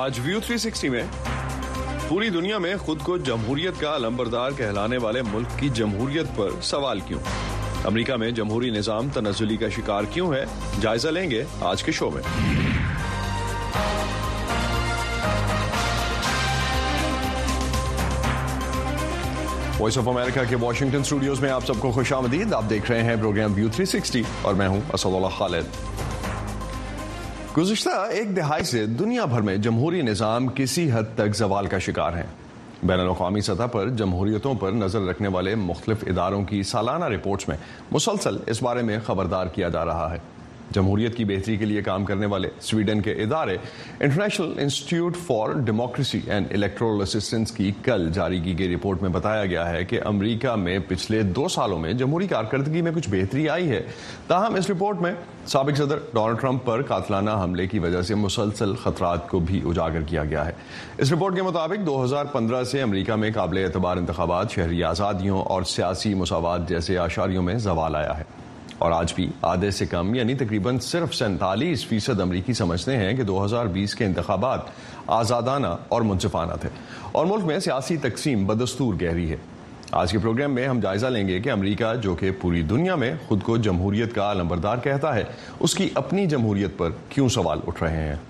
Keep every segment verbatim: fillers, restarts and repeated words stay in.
آج ویو تھری سکسٹی میں پوری دنیا میں خود کو جمہوریت کا علمبردار کہلانے والے ملک کی جمہوریت پر سوال کیوں؟ امریکہ میں جمہوری نظام تنزلی کا شکار کیوں ہے؟ جائزہ لیں گے آج کے شو میں۔ وائس آف امریکہ کے واشنگٹن اسٹوڈیوز میں آپ سب کو خوش آمدید۔ آپ دیکھ رہے ہیں پروگرام ویو تھری سکسٹی اور میں ہوں اسد اللہ خالد۔ گزشتہ ایک دہائی سے دنیا بھر میں جمہوری نظام کسی حد تک زوال کا شکار ہیں۔ بین الاقوامی سطح پر جمہوریتوں پر نظر رکھنے والے مختلف اداروں کی سالانہ رپورٹس میں مسلسل اس بارے میں خبردار کیا جا رہا ہے۔ جمہوریت کی بہتری کے لیے کام کرنے والے سویڈن کے ادارے انٹرنیشنل انسٹیٹیوٹ فار ڈیموکریسی اینڈ الیکٹورل اسسٹنس کی کل جاری کی گئی رپورٹ میں بتایا گیا ہے کہ امریکہ میں پچھلے دو سالوں میں جمہوری کارکردگی میں کچھ بہتری آئی ہے، تاہم اس رپورٹ میں سابق صدر ڈونلڈ ٹرمپ پر قاتلانہ حملے کی وجہ سے مسلسل خطرات کو بھی اجاگر کیا گیا ہے۔ اس رپورٹ کے مطابق دو ہزار پندرہ سے امریکہ میں قابل اعتبار انتخابات، شہری آزادیوں اور سیاسی مساوات جیسے اشاریوں میں زوال آیا ہے، اور آج بھی آدھے سے کم یعنی تقریباً صرف سینتالیس فیصد امریکی سمجھتے ہیں کہ دو ہزار بیس کے انتخابات آزادانہ اور منصفانہ تھے اور ملک میں سیاسی تقسیم بدستور گہری ہے۔ آج کے پروگرام میں ہم جائزہ لیں گے کہ امریکہ، جو کہ پوری دنیا میں خود کو جمہوریت کا علمبردار کہتا ہے، اس کی اپنی جمہوریت پر کیوں سوال اٹھ رہے ہیں۔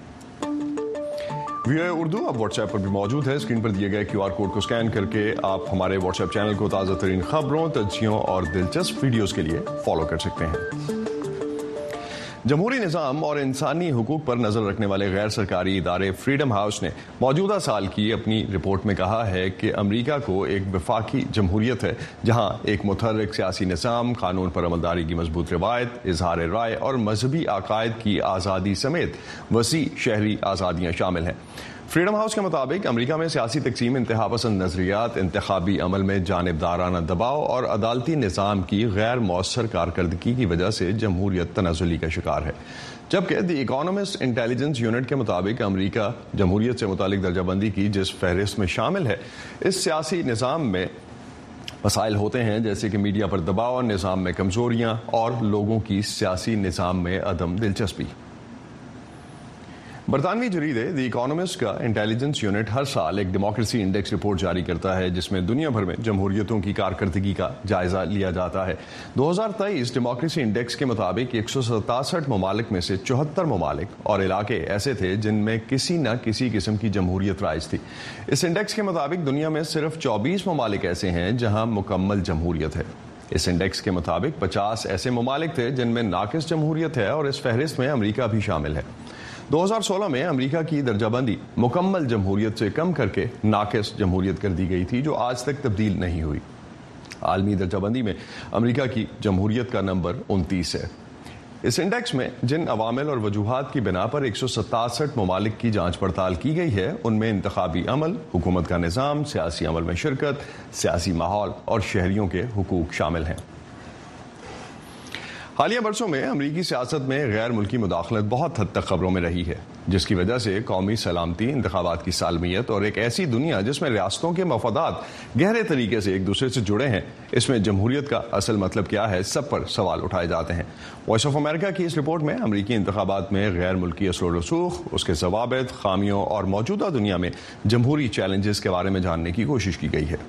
ویو اردو اب واٹس ایپ پر بھی موجود ہے۔ اسکرین پر دیے گئے کیو آر کوڈ کو اسکین کر کے آپ ہمارے واٹس ایپ چینل کو تازہ ترین خبروں، تجزیوں اور دلچسپ ویڈیوز کے لیے فالو کر سکتے ہیں۔ جمہوری نظام اور انسانی حقوق پر نظر رکھنے والے غیر سرکاری ادارے فریڈم ہاؤس نے موجودہ سال کی اپنی رپورٹ میں کہا ہے کہ امریکہ کو ایک وفاقی جمہوریت ہے جہاں ایک متحرک سیاسی نظام، قانون پر عملداری کی مضبوط روایت، اظہار رائے اور مذہبی عقائد کی آزادی سمیت وسیع شہری آزادیاں شامل ہیں۔ فریڈم ہاؤس کے مطابق امریکہ میں سیاسی تقسیم، انتہا پسند نظریات، انتخابی عمل میں جانبدارانہ دباؤ اور عدالتی نظام کی غیر مؤثر کارکردگی کی وجہ سے جمہوریت تنزلی کا شکار ہے، جبکہ دی اکانومسٹ انٹیلیجنس یونٹ کے مطابق امریکہ جمہوریت سے متعلق درجہ بندی کی جس فہرست میں شامل ہے، اس سیاسی نظام میں مسائل ہوتے ہیں جیسے کہ میڈیا پر دباؤ، نظام میں کمزوریاں اور لوگوں کی سیاسی نظام میں عدم دلچسپی۔ برطانوی جریدے دی اکانومسٹ کا انٹیلیجنس یونٹ ہر سال ایک ڈیموکریسی انڈیکس رپورٹ جاری کرتا ہے جس میں دنیا بھر میں جمہوریتوں کی کارکردگی کا جائزہ لیا جاتا ہے۔ دو ہزار تیئیس ڈیموکریسی انڈیکس کے مطابق ایک سو ستاسٹھ ممالک میں سے چوہتر ممالک اور علاقے ایسے تھے جن میں کسی نہ کسی قسم کی جمہوریت رائج تھی۔ اس انڈیکس کے مطابق دنیا میں صرف چوبیس ممالک ایسے ہیں جہاں مکمل جمہوریت ہے۔ اس انڈیکس کے مطابق پچاس ایسے ممالک تھے جن میں ناقص جمہوریت ہے اور اس فہرست میں امریکہ بھی شامل ہے۔ دو ہزار سولہ میں امریکہ کی درجہ بندی مکمل جمہوریت سے کم کر کے ناقص جمہوریت کر دی گئی تھی، جو آج تک تبدیل نہیں ہوئی۔ عالمی درجہ بندی میں امریکہ کی جمہوریت کا نمبر انتیس ہے۔ اس انڈیکس میں جن عوامل اور وجوہات کی بنا پر ایک سو ستاسٹھ ممالک کی جانچ پڑتال کی گئی ہے، ان میں انتخابی عمل، حکومت کا نظام، سیاسی عمل میں شرکت، سیاسی ماحول اور شہریوں کے حقوق شامل ہیں۔ حالیہ برسوں میں امریکی سیاست میں غیر ملکی مداخلت بہت حد تک خبروں میں رہی ہے، جس کی وجہ سے قومی سلامتی، انتخابات کی سالمیت اور ایک ایسی دنیا جس میں ریاستوں کے مفادات گہرے طریقے سے ایک دوسرے سے جڑے ہیں، اس میں جمہوریت کا اصل مطلب کیا ہے، سب پر سوال اٹھائے جاتے ہیں۔ وائس آف امریکہ کی اس رپورٹ میں امریکی انتخابات میں غیر ملکی اثر و رسوخ، اس کے ضوابط، خامیوں اور موجودہ دنیا میں جمہوری چیلنجز کے بارے میں جاننے کی کوشش کی گئی ہے۔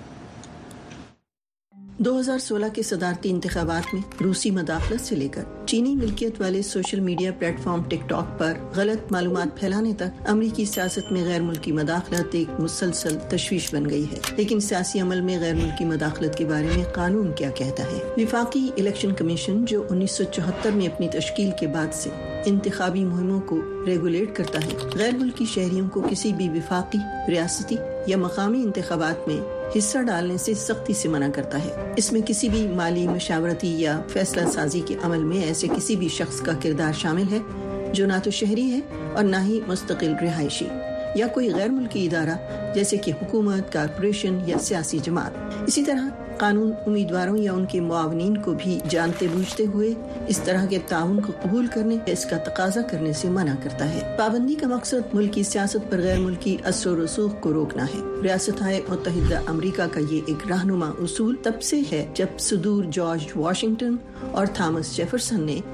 دو ہزار سولہ کے صدارتی انتخابات میں روسی مداخلت سے لے کر چینی ملکیت والے سوشل میڈیا پلیٹ فارم ٹک ٹاک پر غلط معلومات پھیلانے تک امریکی سیاست میں غیر ملکی مداخلت ایک مسلسل تشویش بن گئی ہے۔ لیکن سیاسی عمل میں غیر ملکی مداخلت کے بارے میں قانون کیا کہتا ہے؟ وفاقی الیکشن کمیشن، جو انیس سو چوہتر میں اپنی تشکیل کے بعد سے انتخابی مہموں کو ریگولیٹ کرتا ہے، غیر ملکی شہریوں کو کسی بھی وفاقی، ریاستی یا مقامی انتخابات میں حصہ ڈالنے سے سختی سے منع کرتا ہے۔ اس میں کسی بھی مالی، مشاورتی یا فیصلہ سازی کے عمل میں ایسے کسی بھی شخص کا کردار شامل ہے جو نہ تو شہری ہے اور نہ ہی مستقل رہائشی یا کوئی غیر ملکی ادارہ جیسے کہ حکومت، کارپوریشن یا سیاسی جماعت۔ اسی طرح قانون امیدواروں یا ان کے معاونین کو بھی جانتے بوجھتے ہوئے اس طرح کے تعاون کو قبول کرنے یا اس کا تقاضا کرنے سے منع کرتا ہے۔ پابندی کا مقصد ملکی سیاست پر غیر ملکی اثر و رسوخ کو روکنا ہے۔ ریاستہائے متحدہ امریکہ کا یہ ایک رہنما اصول تب سے ہے جب صدور جارج واشنگٹن اور تھامس جیفرسن نے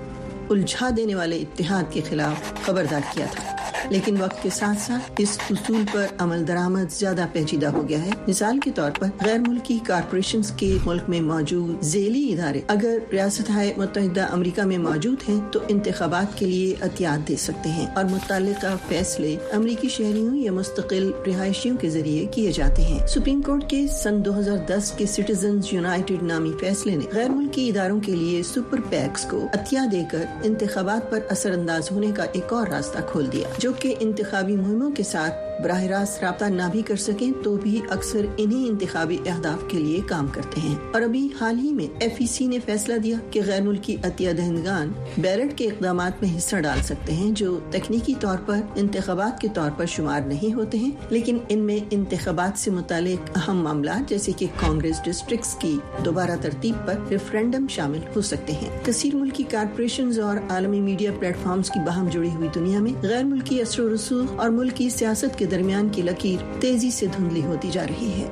الجھا دینے والے اتحاد کے خلاف خبردار کیا تھا، لیکن وقت کے ساتھ ساتھ اس اصول پر عمل درآمد زیادہ پیچیدہ ہو گیا ہے۔ مثال کے طور پر غیر ملکی کارپوریشنز کے ملک میں موجود ذیلی ادارے اگر ریاستہائے متحدہ امریکہ میں موجود ہیں تو انتخابات کے لیے عطیات دے سکتے ہیں اور متعلقہ فیصلے امریکی شہریوں یا مستقل رہائشیوں کے ذریعے کیے جاتے ہیں۔ سپریم کورٹ کے سن دو ہزار دس کے سٹیزنز یونائٹڈ نامی فیصلے نے غیر ملکی اداروں کے لیے سپر پیکس کو عطیہ دے کر انتخابات پر اثر انداز ہونے کا ایک اور راستہ کھول دیا، جو کہ انتخابی مہموں کے ساتھ براہ راست رابطہ نہ بھی کر سکیں تو بھی اکثر انہی انتخابی اہداف کے لیے کام کرتے ہیں۔ اور ابھی حال ہی میں ایف ای سی نے فیصلہ دیا کہ غیر ملکی عطیہ دہندگان بیلٹ کے اقدامات میں حصہ ڈال سکتے ہیں جو تکنیکی طور پر انتخابات کے طور پر شمار نہیں ہوتے ہیں، لیکن ان میں انتخابات سے متعلق اہم معاملات جیسے کہ کانگریس ڈسٹرکٹس کی دوبارہ ترتیب پر ریفرینڈم شامل ہو سکتے ہیں۔ کثیر ملکی کارپوریشنز اور عالمی میڈیا پلیٹ فارمز کی باہم جڑی ہوئی دنیا میں غیر ملکی اثر و رسوخ اور ملکی سیاست کے درمیان کی لکیر تیزی سے دھندلی ہوتی جا رہی ہے۔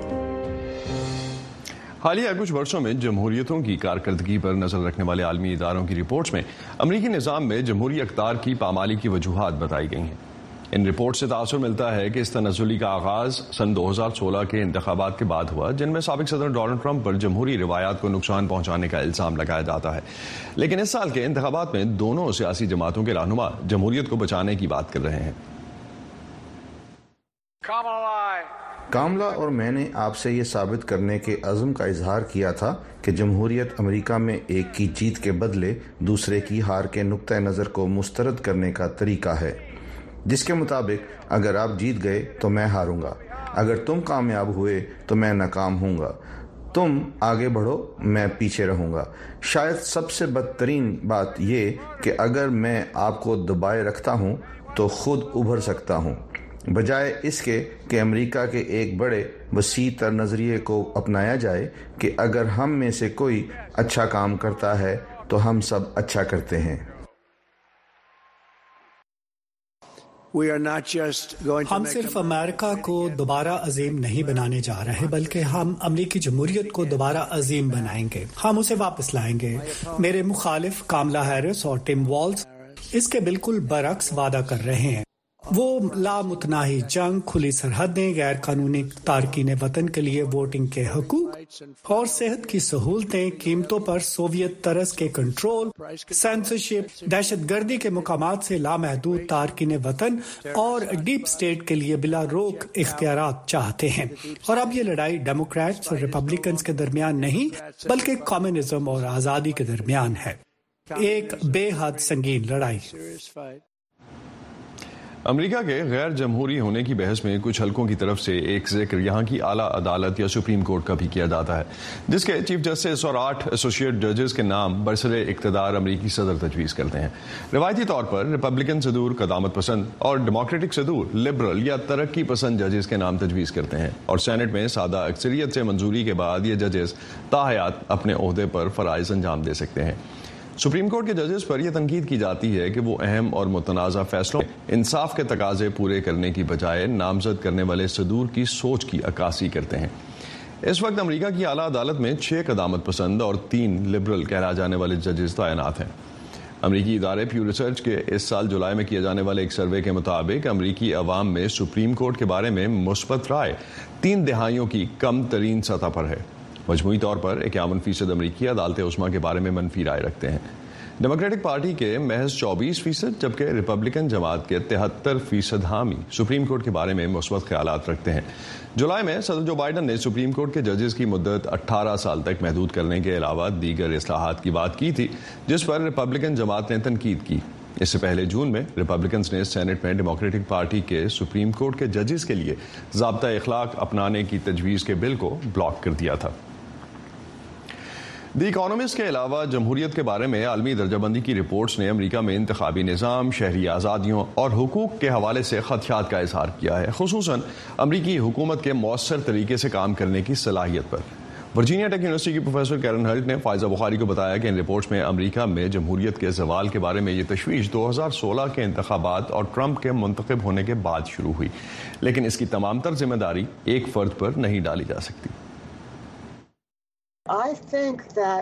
حالیہ کچھ برسوں میں جمہوریتوں کی کارکردگی پر نظر رکھنے والے عالمی اداروں کی رپورٹس میں امریکی نظام میں جمہوری اقدار کی پامالی کی وجوہات بتائی گئی ہیں۔ ان رپورٹ سے تاثر ملتا ہے کہ اس تنزلی کا آغاز سن دو ہزار سولہ کے انتخابات کے بعد ہوا، جن میں سابق صدر ڈونلڈ ٹرمپ پر جمہوری روایات کو نقصان پہنچانے کا الزام لگایا جاتا ہے، لیکن اس سال کے انتخابات میں دونوں سیاسی جماعتوں کے رہنما جمہوریت کو بچانے کی بات کر رہے ہیں۔ کاملا اور میں نے آپ سے یہ ثابت کرنے کے عزم کا اظہار کیا تھا کہ جمہوریت امریکہ میں ایک کی جیت کے بدلے دوسرے کی ہار کے نقطہ نظر کو مسترد کرنے کا طریقہ ہے، جس کے مطابق اگر آپ جیت گئے تو میں ہاروں گا، اگر تم کامیاب ہوئے تو میں ناکام ہوں گا، تم آگے بڑھو میں پیچھے رہوں گا۔ شاید سب سے بدترین بات یہ کہ اگر میں آپ کو دبائے رکھتا ہوں تو خود ابھر سکتا ہوں، بجائے اس کے کہ امریکہ کے ایک بڑے وسیع تر نظریے کو اپنایا جائے کہ اگر ہم میں سے کوئی اچھا کام کرتا ہے تو ہم سب اچھا کرتے ہیں۔ ہم صرف امریکہ کو دوبارہ عظیم نہیں بنانے جا رہے بلکہ ہم امریکی جمہوریت کو دوبارہ عظیم بنائیں گے، ہم اسے واپس لائیں گے۔ میرے مخالف کاملا ہیرس اور ٹم والز اس کے بالکل برعکس وعدہ کر رہے ہیں۔ وہ لامتناہی جنگ، کھلی سرحدیں، غیر قانونی تارکین وطن کے لیے ووٹنگ کے حقوق اور صحت کی سہولتیں، قیمتوں پر سوویت طرز کے کنٹرول، سینسرشپ، دہشت گردی کے مقامات سے لامحدود تارکین وطن اور ڈیپ سٹیٹ کے لیے بلا روک اختیارات چاہتے ہیں۔ اور اب یہ لڑائی ڈیموکریٹس اور ریپبلکنز کے درمیان نہیں بلکہ کمیونزم اور آزادی کے درمیان ہے، ایک بے حد سنگین لڑائی۔ امریکہ کے غیر جمہوری ہونے کی بحث میں کچھ حلقوں کی طرف سے ایک ذکر یہاں کی اعلیٰ عدالت یا سپریم کورٹ کا بھی کیا جاتا ہے، جس کے چیف جسٹس اور آٹھ ایسوسیٹ ججز کے نام برسر اقتدار امریکی صدر تجویز کرتے ہیں۔ روایتی طور پر ریپبلکن صدور قدامت پسند اور ڈیموکریٹک صدور لبرل یا ترقی پسند ججز کے نام تجویز کرتے ہیں، اور سینٹ میں سادہ اکثریت سے منظوری کے بعد یہ ججز تاحیات اپنے عہدے پر فرائض انجام دے سکتے ہیں۔ سپریم کورٹ کے ججز پر یہ تنقید کی جاتی ہے کہ وہ اہم اور متنازع فیصلوں انصاف کے تقاضے پورے کرنے کی بجائے نامزد کرنے والے صدور کی سوچ کی عکاسی کرتے ہیں۔ اس وقت امریکہ کی اعلیٰ عدالت میں چھ قدامت پسند اور تین لبرل کہلائے جانے والے ججز تعینات ہیں۔ امریکی ادارے پیو ریسرچ کے اس سال جولائی میں کیے جانے والے ایک سروے کے مطابق امریکی عوام میں سپریم کورٹ کے بارے میں مثبت رائے تین دہائیوں کی کم ترین سطح پر ہے۔ مجموعی طور پر اکیاون فیصد امریکی عدالت عظمیٰ کے بارے میں منفی رائے رکھتے ہیں۔ ڈیموکریٹک پارٹی کے محض چوبیس فیصد جبکہ ریپبلکن جماعت کے تہتر فیصد حامی سپریم کورٹ کے بارے میں مثبت خیالات رکھتے ہیں۔ جولائی میں صدر جو بائیڈن نے سپریم کورٹ کے ججز کی مدت اٹھارہ سال تک محدود کرنے کے علاوہ دیگر اصلاحات کی بات کی تھی، جس پر ریپبلکن جماعت نے تنقید کی۔ اس سے پہلے جون میں ریپبلکنز نے سینٹ میں ڈیموکریٹک پارٹی کے سپریم کورٹ کے ججز کے لیے ضابطہ اخلاق اپنانے کی تجویز کے بل کو بلاک کر دیا تھا۔ دی اکانومسٹ کے علاوہ جمہوریت کے بارے میں عالمی درجہ بندی کی رپورٹس نے امریکہ میں انتخابی نظام، شہری آزادیوں اور حقوق کے حوالے سے خدشات کا اظہار کیا ہے، خصوصاً امریکی حکومت کے مؤثر طریقے سے کام کرنے کی صلاحیت پر۔ ورجینیا ٹیک یونیورسٹی کی پروفیسر کیرن ہلٹ نے فائزہ بخاری کو بتایا کہ ان رپورٹس میں امریکہ میں جمہوریت کے زوال کے بارے میں یہ تشویش دو ہزار سولہ کے انتخابات اور ٹرمپ کے منتخب ہونے کے بعد شروع ہوئی، لیکن اس کی تمام تر ذمہ داری ایک فرد پر نہیں ڈالی جا سکتی۔ I think that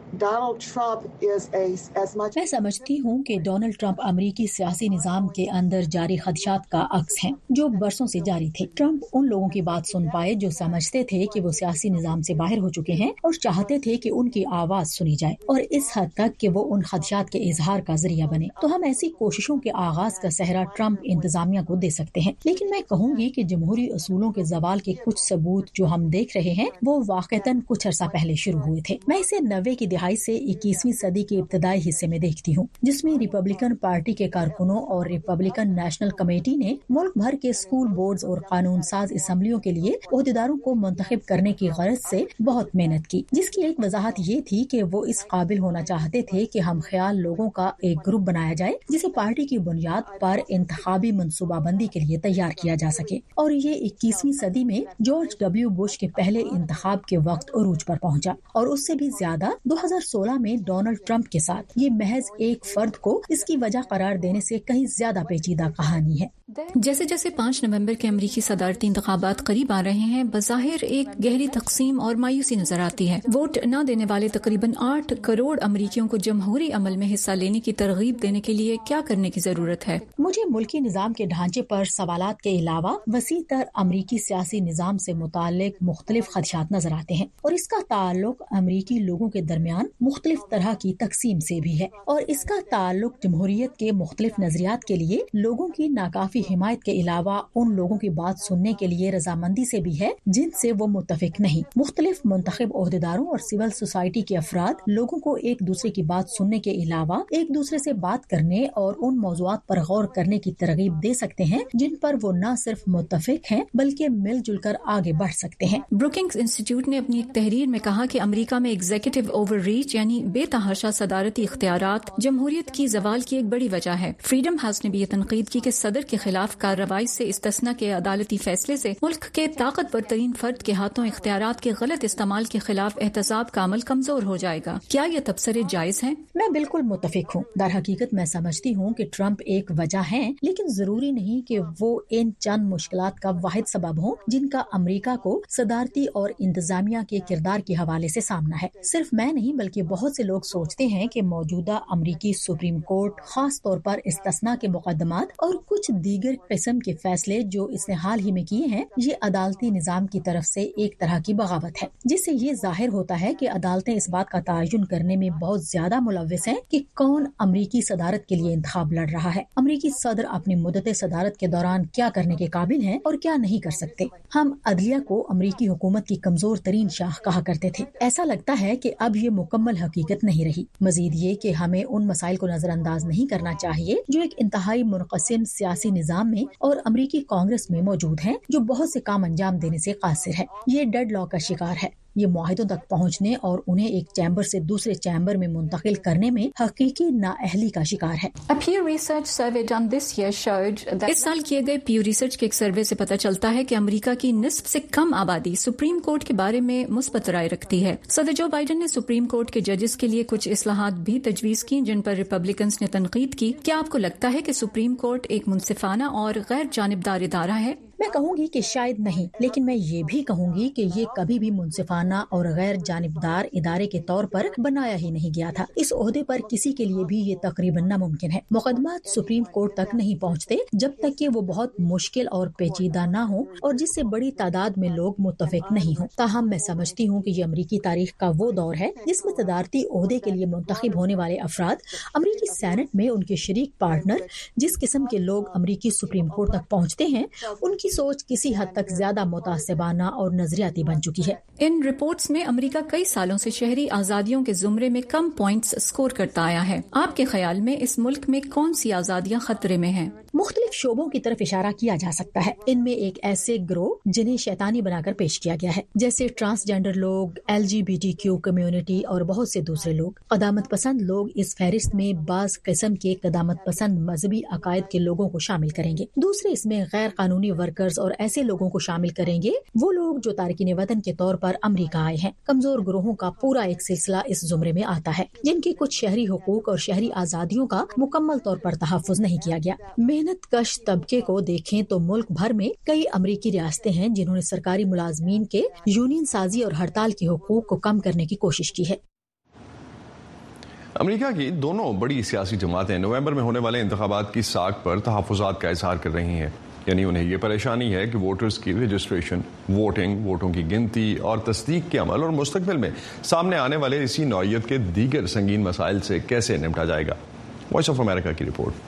میں سمجھتی ہوں کہ ڈونلڈ ٹرمپ امریکی سیاسی نظام کے اندر جاری خدشات کا عکس ہیں جو برسوں سے جاری تھے۔ ٹرمپ ان لوگوں کی بات سن پائے جو سمجھتے تھے کہ وہ سیاسی نظام سے باہر ہو چکے ہیں اور چاہتے تھے کہ ان کی آواز سنی جائے، اور اس حد تک کہ وہ ان خدشات کے اظہار کا ذریعہ بنے۔ تو ہم ایسی کوششوں کے آغاز کا سہرا ٹرمپ انتظامیہ کو دے سکتے ہیں، لیکن میں کہوں گی کہ جمہوری اصولوں کے زوال کے کچھ ثبوت جو ہم دیکھ رہے ہیں وہ واقعتاً کچھ عرصہ پہلے شروع ہوئے تھے۔ میں اسے نوے کی دہائی سے اکیسویں صدی کے ابتدائی حصے میں دیکھتی ہوں، جس میں ریپبلکن پارٹی کے کارکنوں اور ریپبلکن نیشنل کمیٹی نے ملک بھر کے اسکول بورڈز اور قانون ساز اسمبلیوں کے لیے عہدیداروں کو منتخب کرنے کی غرض سے بہت محنت کی، جس کی ایک وضاحت یہ تھی کہ وہ اس قابل ہونا چاہتے تھے کہ ہم خیال لوگوں کا ایک گروپ بنایا جائے جسے پارٹی کی بنیاد پر انتخابی منصوبہ بندی کے لیے تیار کیا جا سکے، اور یہ اکیسویں صدی میں جارج ڈبلیو بش کے پہلے انتخاب کے وقت عروج پر پہنچا، اور اس سے بھی زیادہ دو ہزار سولہ میں ڈونلڈ ٹرمپ کے ساتھ۔ یہ محض ایک فرد کو اس کی وجہ قرار دینے سے کہیں زیادہ پیچیدہ کہانی ہے۔ جیسے جیسے پانچ نومبر کے امریکی صدارتی انتخابات قریب آ رہے ہیں، بظاہر ایک گہری تقسیم اور مایوسی نظر آتی ہے۔ ووٹ نہ دینے والے تقریباً آٹھ کروڑ امریکیوں کو جمہوری عمل میں حصہ لینے کی ترغیب دینے کے لیے کیا کرنے کی ضرورت ہے؟ مجھے ملکی نظام کے ڈھانچے پر سوالات کے علاوہ وسیع تر امریکی سیاسی نظام سے متعلق مختلف خدشات نظر آتے ہیں، اور اس کا تعلق امریکی لوگوں کے درمیان مختلف طرح کی تقسیم سے بھی ہے، اور اس کا تعلق جمہوریت کے مختلف نظریات کے لیے لوگوں کی ناکافی حمایت کے علاوہ ان لوگوں کی بات سننے کے لیے رضامندی سے بھی ہے جن سے وہ متفق نہیں۔ مختلف منتخب عہدیداروں اور سول سوسائٹی کے افراد لوگوں کو ایک دوسرے کی بات سننے کے علاوہ ایک دوسرے سے بات کرنے اور ان موضوعات پر غور کرنے کی ترغیب دے سکتے ہیں جن پر وہ نہ صرف متفق ہیں بلکہ مل جل کر آگے بڑھ سکتے ہیں۔ بروکنگز انسٹیٹیوٹ نے اپنی ایک تحریر میں کہا کہ امریکہ میں ایگزیکٹو اوور ریچ یعنی بے تحاشا صدارتی اختیارات جمہوریت کی زوال کی ایک بڑی وجہ ہے۔ فریڈم ہاؤس نے بھی یہ تنقید کی کہ صدر کے خلاف کارروائی سے استثناء کے عدالتی فیصلے سے ملک کے طاقتور ترین فرد کے ہاتھوں اختیارات کے غلط استعمال کے خلاف احتساب کا عمل کمزور ہو جائے گا۔ کیا یہ تبصرے جائز ہیں؟ میں بالکل متفق ہوں۔ در حقیقت میں سمجھتی ہوں کہ ٹرمپ ایک وجہ ہے، لیکن ضروری نہیں کہ وہ ان چند مشکلات کا واحد سبب ہوں جن کا امریکہ کو صدارتی اور انتظامیہ کے کردار کے حوالے سے سامنا ہے۔ صرف میں نہیں بلکہ بہت سے لوگ سوچتے ہیں کہ موجودہ امریکی سپریم کورٹ، خاص طور پر استثناء کے مقدمات اور کچھ دیگر قسم کے فیصلے جو اس نے حال ہی میں کیے ہیں، یہ عدالتی نظام کی طرف سے ایک طرح کی بغاوت ہے، جس سے یہ ظاہر ہوتا ہے کہ عدالتیں اس بات کا تعین کرنے میں بہت زیادہ ملوث ہیں کہ کون امریکی صدارت کے لیے انتخاب لڑ رہا ہے۔ امریکی صدر اپنی مدت صدارت کے دوران کیا کرنے کے قابل ہیں اور کیا نہیں کر سکتے۔ ہم عدلیہ کو امریکی حکومت کی کمزور ترین شاخ کہا کرتے تھے۔ ایسا لگتا ہے کہ اب یہ مکمل حقیقت نہیں رہی۔ مزید یہ کہ ہمیں ان مسائل کو نظر انداز نہیں کرنا چاہیے جو ایک انتہائی منقسم سیاسی نظام میں اور امریکی کانگریس میں موجود ہیں، جو بہت سے کام انجام دینے سے قاصر ہے۔ یہ ڈیڈ لاک کا شکار ہے۔ یہ معاہدوں تک پہنچنے اور انہیں ایک چیمبر سے دوسرے چیمبر میں منتقل کرنے میں حقیقی نااہلی کا شکار ہے۔ اس سال کیے گئے پیو ریسرچ کے ایک سروے سے پتہ چلتا ہے کہ امریکہ کی نصف سے کم آبادی سپریم کورٹ کے بارے میں مثبت رائے رکھتی ہے۔ صدر جو بائیڈن نے سپریم کورٹ کے ججز کے لیے کچھ اصلاحات بھی تجویز کی جن پر ریپبلکنز نے تنقید کی۔ کیا آپ کو لگتا ہے کہ سپریم کورٹ ایک منصفانہ اور غیر جانبدار ادارہ ہے؟ میں کہوں گی کہ شاید نہیں، لیکن میں یہ بھی کہوں گی کہ یہ کبھی بھی منصفانہ اور غیر جانبدار ادارے کے طور پر بنایا ہی نہیں گیا تھا۔ اس عہدے پر کسی کے لیے بھی یہ تقریباً ناممکن ہے۔ مقدمات سپریم کورٹ تک نہیں پہنچتے جب تک کہ وہ بہت مشکل اور پیچیدہ نہ ہوں اور جس سے بڑی تعداد میں لوگ متفق نہیں ہوں۔ تاہم میں سمجھتی ہوں کہ یہ امریکی تاریخ کا وہ دور ہے جس میں صدارتی عہدے کے لیے منتخب ہونے والے افراد امریکی سینٹ میں ان کے شریک پارٹنر جس قسم کے لوگ امریکی سپریم کورٹ تک پہنچتے ہیں، ان کی سوچ کسی حد تک زیادہ متعصبانہ اور نظریاتی بن چکی ہے۔ ان رپورٹس میں امریکہ کئی سالوں سے شہری آزادیوں کے زمرے میں کم پوائنٹس سکور کرتا آیا ہے۔ آپ کے خیال میں اس ملک میں کون سی آزادیاں خطرے میں ہیں؟ مختلف شعبوں کی طرف اشارہ کیا جا سکتا ہے۔ ان میں ایک ایسے گروہ جنہیں شیطانی بنا کر پیش کیا گیا ہے، جیسے ٹرانسجینڈر لوگ، ایل جی بی ٹی کیو کمیونٹی اور بہت سے دوسرے لوگ۔ قدامت پسند لوگ اس فہرست میں بعض قسم کے قدامت پسند مذہبی عقائد کے لوگوں کو شامل کریں گے۔ دوسرے اس میں غیر قانونی ورکرز اور ایسے لوگوں کو شامل کریں گے وہ لوگ جو تارکین وطن کے طور پر امریکہ آئے ہیں۔ کمزور گروہوں کا پورا ایک سلسلہ اس زمرے میں آتا ہے جن کی کچھ شہری حقوق اور شہری آزادیوں کا مکمل طور پر تحفظ نہیں کیا گیا۔ محنت کش طبقے کو دیکھیں تو ملک بھر میں کئی امریکی ریاستیں ہیں جنہوں نے سرکاری ملازمین کے یونین سازی اور ہڑتال کے حقوق کو کم کرنے کی کوشش کی ہے۔ امریکہ کی دونوں بڑی سیاسی جماعتیں نومبر میں ہونے والے انتخابات کی ساکھ پر تحفظات کا اظہار کر رہی ہیں، یعنی انہیں یہ پریشانی ہے کہ ووٹرز کی رجسٹریشن، ووٹنگ، ووٹوں کی گنتی اور تصدیق کے عمل اور مستقبل میں سامنے آنے والے اسی نوعیت کے دیگر سنگین مسائل سے کیسے نمٹا جائے گا۔ وائس آف امریکہ کی رپورٹ۔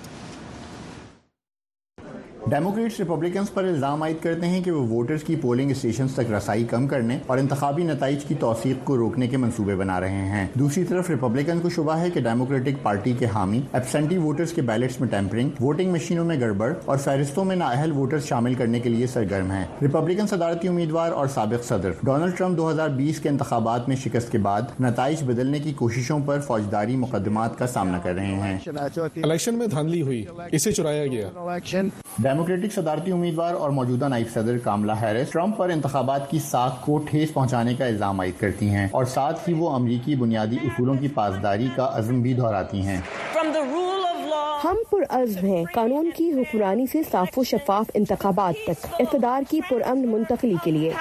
ڈیموکریٹس ریپبلکنز پر الزام عائد کرتے ہیں کہ وہ ووٹرز کی پولنگ اسٹیشنز تک رسائی کم کرنے اور انتخابی نتائج کی توثیق کو روکنے کے منصوبے بنا رہے ہیں۔ دوسری طرف ریپبلکنز کو شبہ ہے کہ ڈیموکریٹک پارٹی کے حامی ایبسینٹی ووٹرز کے بیلٹس میں ٹیمپرنگ، ووٹنگ مشینوں میں گڑبڑ اور فہرستوں میں نااہل ووٹرز شامل کرنے کے لیے سرگرم ہیں۔ ریپبلکن صدارتی امیدوار اور سابق صدر ڈونلڈ ٹرمپ دو ہزار بیس کے انتخابات میں شکست کے بعد نتائج بدلنے کی کوششوں پر فوجداری مقدمات کا سامنا کر رہے ہیں۔ الیکشن میں دھاندلی ہوئی، اسے چرایا گیا۔ ڈیموکریٹک صدارتی امیدوار اور موجودہ نائب صدر کاملا ہیرس ٹرمپ پر انتخابات کی ساکھ کو ٹھیس پہنچانے کا الزام عائد کرتی ہیں اور ساتھ ہی وہ امریکی بنیادی اصولوں کی پاسداری کا عزم بھی دہراتی ہیں۔ ہم پرعزم ہیں قانون کی حکمرانی سے صاف و شفاف انتخابات تک اقتدار کی پرامن منتقلی کے لیے۔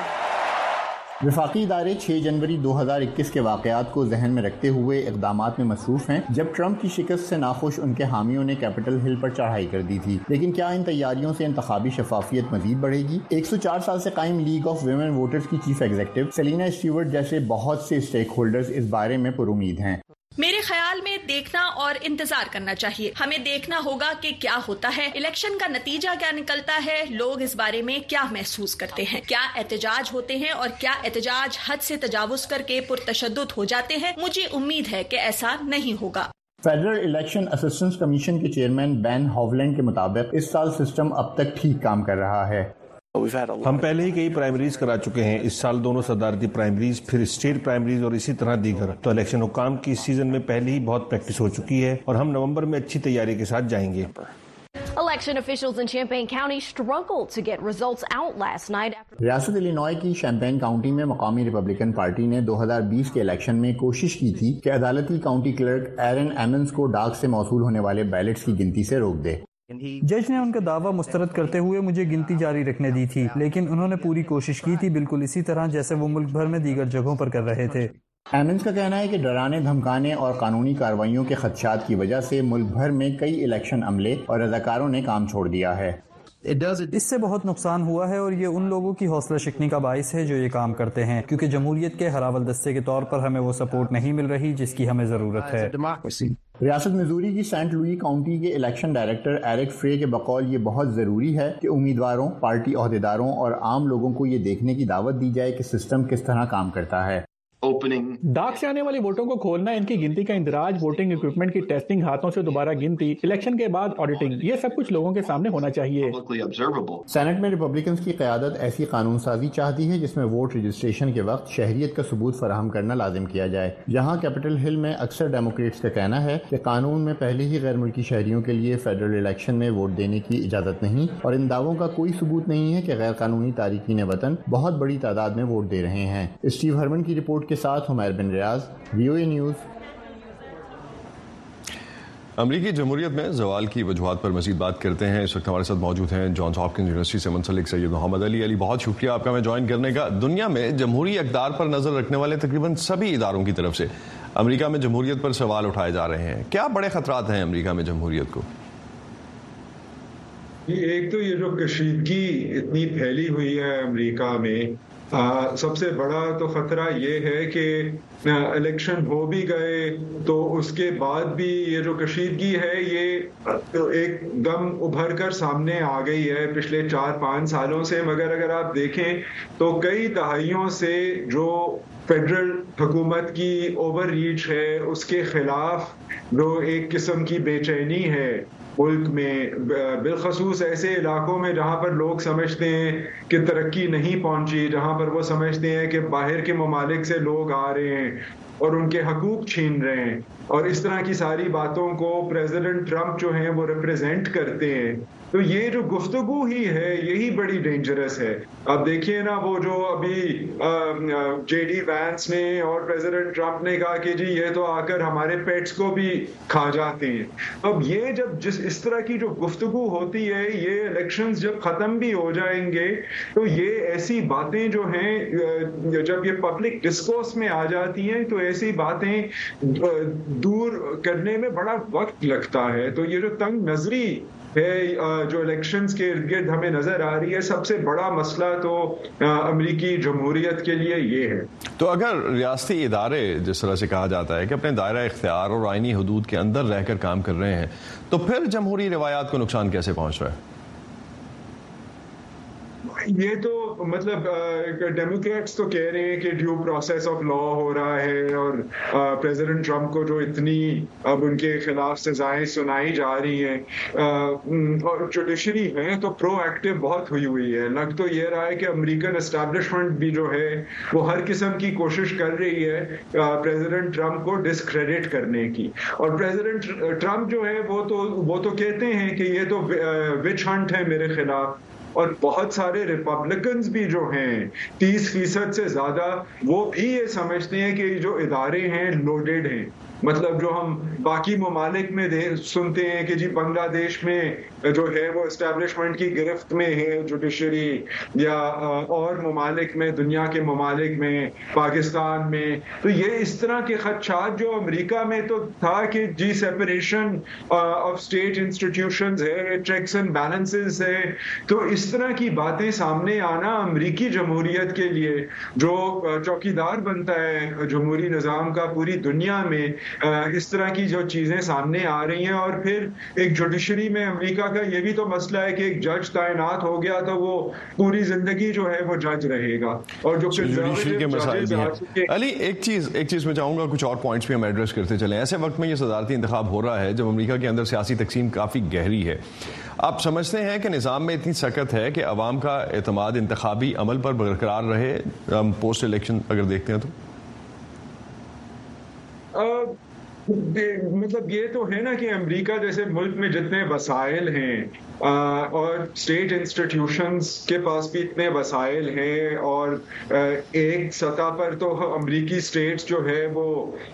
وفاقی ادارے چھ جنوری دو ہزار اکیس کے واقعات کو ذہن میں رکھتے ہوئے اقدامات میں مصروف ہیں، جب ٹرمپ کی شکست سے ناخوش ان کے حامیوں نے کیپٹل ہل پر چڑھائی کر دی تھی۔ لیکن کیا ان تیاریوں سے انتخابی شفافیت مزید بڑھے گی؟ ایک سو چار سال سے قائم لیگ آف ویمن ووٹرز کی چیف ایگزیکٹو سیلینا اسٹیورٹ جیسے بہت سے اسٹیک ہولڈرز اس بارے میں پر امید ہیں۔ میرے خیال میں دیکھنا اور انتظار کرنا چاہیے۔ ہمیں دیکھنا ہوگا کہ کیا ہوتا ہے، الیکشن کا نتیجہ کیا نکلتا ہے، لوگ اس بارے میں کیا محسوس کرتے ہیں، کیا احتجاج ہوتے ہیں اور کیا احتجاج حد سے تجاوز کر کے پرتشدد ہو جاتے ہیں۔ مجھے امید ہے کہ ایسا نہیں ہوگا۔ فیڈرل الیکشن اسسٹنس کمیشن کے چیئرمین بین ہاولینڈ کے مطابق اس سال سسٹم اب تک ٹھیک کام کر رہا ہے۔ ہم پہلے ہی کئی پرائمریز کرا چکے ہیں، اس سال دونوں صدارتی پرائمریز، پھر اسٹیٹ پرائمریز اور اسی طرح دیگر، تو الیکشن حکام کی اس سیزن میں پہلے ہی بہت پریکٹس ہو چکی ہے اور ہم نومبر میں اچھی تیاری کے ساتھ جائیں گے۔ Election officials in Champaign County struggled to get results out last night after ریاست الینوائے کی شیمپین کاؤنٹی میں مقامی ریپبلکن پارٹی نے دو ہزار بیس کے الیکشن میں کوشش کی تھی کہ عدالتی کاؤنٹی کلرک ایرن ایمنز کو ڈاک سے موصول ہونے والے بیلٹس کی گنتی سے روک دے۔ جج نے ان کا دعویٰ مسترد کرتے ہوئے مجھے گنتی جاری رکھنے دی تھی، لیکن انہوں نے پوری کوشش کی تھی، بالکل اسی طرح جیسے وہ ملک بھر میں دیگر جگہوں پر کر رہے تھے۔ ایمنز کا کہنا ہے کہ ڈرانے دھمکانے اور قانونی کارروائیوں کے خدشات کی وجہ سے ملک بھر میں کئی الیکشن عملے اور رضاکاروں نے کام چھوڑ دیا ہے۔ اس سے بہت نقصان ہوا ہے اور یہ ان لوگوں کی حوصلہ شکنی کا باعث ہے جو یہ کام کرتے ہیں، کیونکہ جمہوریت کے ہراول دستے کے طور پر ہمیں وہ سپورٹ نہیں مل رہی جس کی ہمیں ضرورت ہے۔ ریاست میزوری کی سینٹ لوئی کاؤنٹی کے الیکشن ڈائریکٹر ایرک فرے کے بقول یہ بہت ضروری ہے کہ امیدواروں، پارٹی عہدیداروں اور عام لوگوں کو یہ دیکھنے کی دعوت دی جائے کہ سسٹم کس طرح کام کرتا ہے۔ ڈاک سے آنے والی ووٹوں کو کھولنا، ان کی گنتی کا اندراج، ووٹنگ اکوپمنٹ کی ٹیسٹنگ، ہاتھوں سے دوبارہ گنتی، الیکشن کے بعد آڈیٹنگ، یہ سب کچھ لوگوں کے سامنے ہونا چاہیے۔ سینٹ میں ریپبلکنز کی قیادت ایسی قانون سازی چاہتی ہے جس میں ووٹ رجسٹریشن کے وقت شہریت کا ثبوت فراہم کرنا لازم کیا جائے۔ جہاں کیپٹل ہل میں اکثر ڈیموکریٹس کا کہنا ہے کہ قانون میں پہلے ہی غیر ملکی شہریوں کے لیے فیڈرل الیکشن میں ووٹ دینے کی اجازت نہیں، اور ان دعووں کا کوئی ثبوت نہیں ہے کہ غیر قانونی تارکین وطن بہت بڑی تعداد میں ووٹ دے رہے ہیں۔ اسٹیو ہرمن کی رپورٹ کے ساتھ ہمیر بن ریاض، وی او اے نیوز۔ امریکی جمہوریت میں زوال کی وجوہات پر مزید بات کرتے ہیں۔ اس وقت ہمارے ساتھ موجود ہیں جانس ہاپکنز یونیورسٹی سے منسلک سید محمد علی۔ علی، بہت شکریہ آپ کا ہمیں جوائن کرنے کا۔ دنیا میں جمہوری اقدار پر نظر رکھنے والے تقریباً سبھی اداروں کی طرف سے امریکہ میں جمہوریت پر سوال اٹھائے جا رہے ہیں۔ کیا بڑے خطرات ہیں امریکہ میں جمہوریت کو؟ ایک تو یہ جو کشیدگی اتنی پھیلی ہوئی ہے امریکہ میں، آ, سب سے بڑا تو خطرہ یہ ہے کہ الیکشن ہو بھی گئے تو اس کے بعد بھی یہ جو کشیدگی ہے یہ ایک دم ابھر کر سامنے آ گئی ہے پچھلے چار پانچ سالوں سے۔ مگر اگر آپ دیکھیں تو کئی دہائیوں سے جو فیڈرل حکومت کی اوور ریچ ہے اس کے خلاف جو ایک قسم کی بے چینی ہے ملک میں، بالخصوص ایسے علاقوں میں جہاں پر لوگ سمجھتے ہیں کہ ترقی نہیں پہنچی، جہاں پر وہ سمجھتے ہیں کہ باہر کے ممالک سے لوگ آ رہے ہیں اور ان کے حقوق چھین رہے ہیں، اور اس طرح کی ساری باتوں کو پریزیڈنٹ ٹرمپ جو ہیں وہ ریپریزنٹ کرتے ہیں۔ تو یہ جو گفتگو ہی ہے یہی بڑی ڈینجرس ہے. اب دیکھیے نا وہ جو ابھی جے ڈی وینس نے اور پریزیڈنٹ ٹرمپ نے کہا کہ جی یہ تو آ کر ہمارے پیٹس کو بھی کھا جاتے ہیں. اب یہ جب جس اس طرح کی جو گفتگو ہوتی ہے, یہ الیکشنز جب ختم بھی ہو جائیں گے تو یہ ایسی باتیں جو ہیں جب یہ پبلک ڈسکورس میں آ جاتی ہیں تو ایسی باتیں دور کرنے میں بڑا وقت لگتا ہے. تو یہ جو تنگ نظری ہے جو الیکشنز کے ارد گرد ہمیں نظر آ رہی ہے, سب سے بڑا مسئلہ تو امریکی جمہوریت کے لیے یہ ہے. تو اگر ریاستی ادارے جس طرح سے کہا جاتا ہے کہ اپنے دائرہ اختیار اور آئینی حدود کے اندر رہ کر کام کر رہے ہیں, تو پھر جمہوری روایات کو نقصان کیسے پہنچ رہا ہے؟ یہ تو مطلب ڈیموکریٹس تو کہہ رہے ہیں کہ ڈیو پروسیس آف لا ہو رہا ہے اور پریزیڈنٹ ٹرمپ کو جو اتنی اب ان کے خلاف سزائیں سنائی جا رہی ہیں, اور جوڈیشری ہے تو پرو ایکٹیو بہت ہوئی ہوئی ہے. لگ تو یہ رہا ہے کہ امریکن اسٹیبلشمنٹ بھی جو ہے وہ ہر قسم کی کوشش کر رہی ہے پریزیڈنٹ ٹرمپ کو ڈسکریڈٹ کرنے کی. اور پریزیڈنٹ ٹرمپ جو ہے وہ تو وہ تو کہتے ہیں کہ یہ تو وچ ہنٹ ہے میرے خلاف, اور بہت سارے ریپبلکنز بھی جو ہیں تیس فیصد سے زیادہ وہ بھی یہ سمجھتے ہیں کہ جو ادارے ہیں لوڈیڈ ہیں. مطلب جو ہم باقی ممالک میں سنتے ہیں کہ جی بنگلہ دیش میں جو ہے وہ اسٹیبلشمنٹ کی گرفت میں ہے جوڈیشری, یا اور ممالک میں, دنیا کے ممالک میں, پاکستان میں. تو یہ اس طرح کے خدشات جو امریکہ میں تو تھا کہ جی سیپریشن آف اسٹیٹ انسٹیٹیوشنز ہے, چیکس اینڈ بیلنسز ہے, تو اس طرح کی باتیں سامنے آنا امریکی جمہوریت کے لیے جو چوکیدار بنتا ہے جمہوری نظام کا پوری دنیا میں, اس طرح کی جو چیزیں سامنے آ رہی ہیں. اور پھر ایک جوڈیشری میں امریکہ کا یہ بھی تو مسئلہ ہے کہ ایک جج تعینات ہو گیا تو وہ پوری زندگی جو ہے وہ جج رہے گا. اور جو جوڈیشری کے مسائل بھی ہیں. علی ایک چیز ایک چیز میں چاہوں گا کچھ اور پوائنٹس بھی ہم ایڈریس کرتے چلیں. ایسے وقت میں یہ صدارتی انتخاب ہو رہا ہے جب امریکہ کے اندر سیاسی تقسیم کافی گہری ہے. آپ سمجھتے ہیں کہ نظام میں اتنی سخت ہے کہ عوام کا اعتماد انتخابی عمل پر برقرار رہے پوسٹ الیکشن اگر دیکھتے ہیں تو؟ مطلب یہ تو ہے نا کہ امریکہ جیسے ملک میں جتنے وسائل ہیں اور اسٹیٹ انسٹیٹیوشنز کے پاس بھی اتنے وسائل ہیں, اور ایک سطح پر تو امریکی اسٹیٹس جو ہے وہ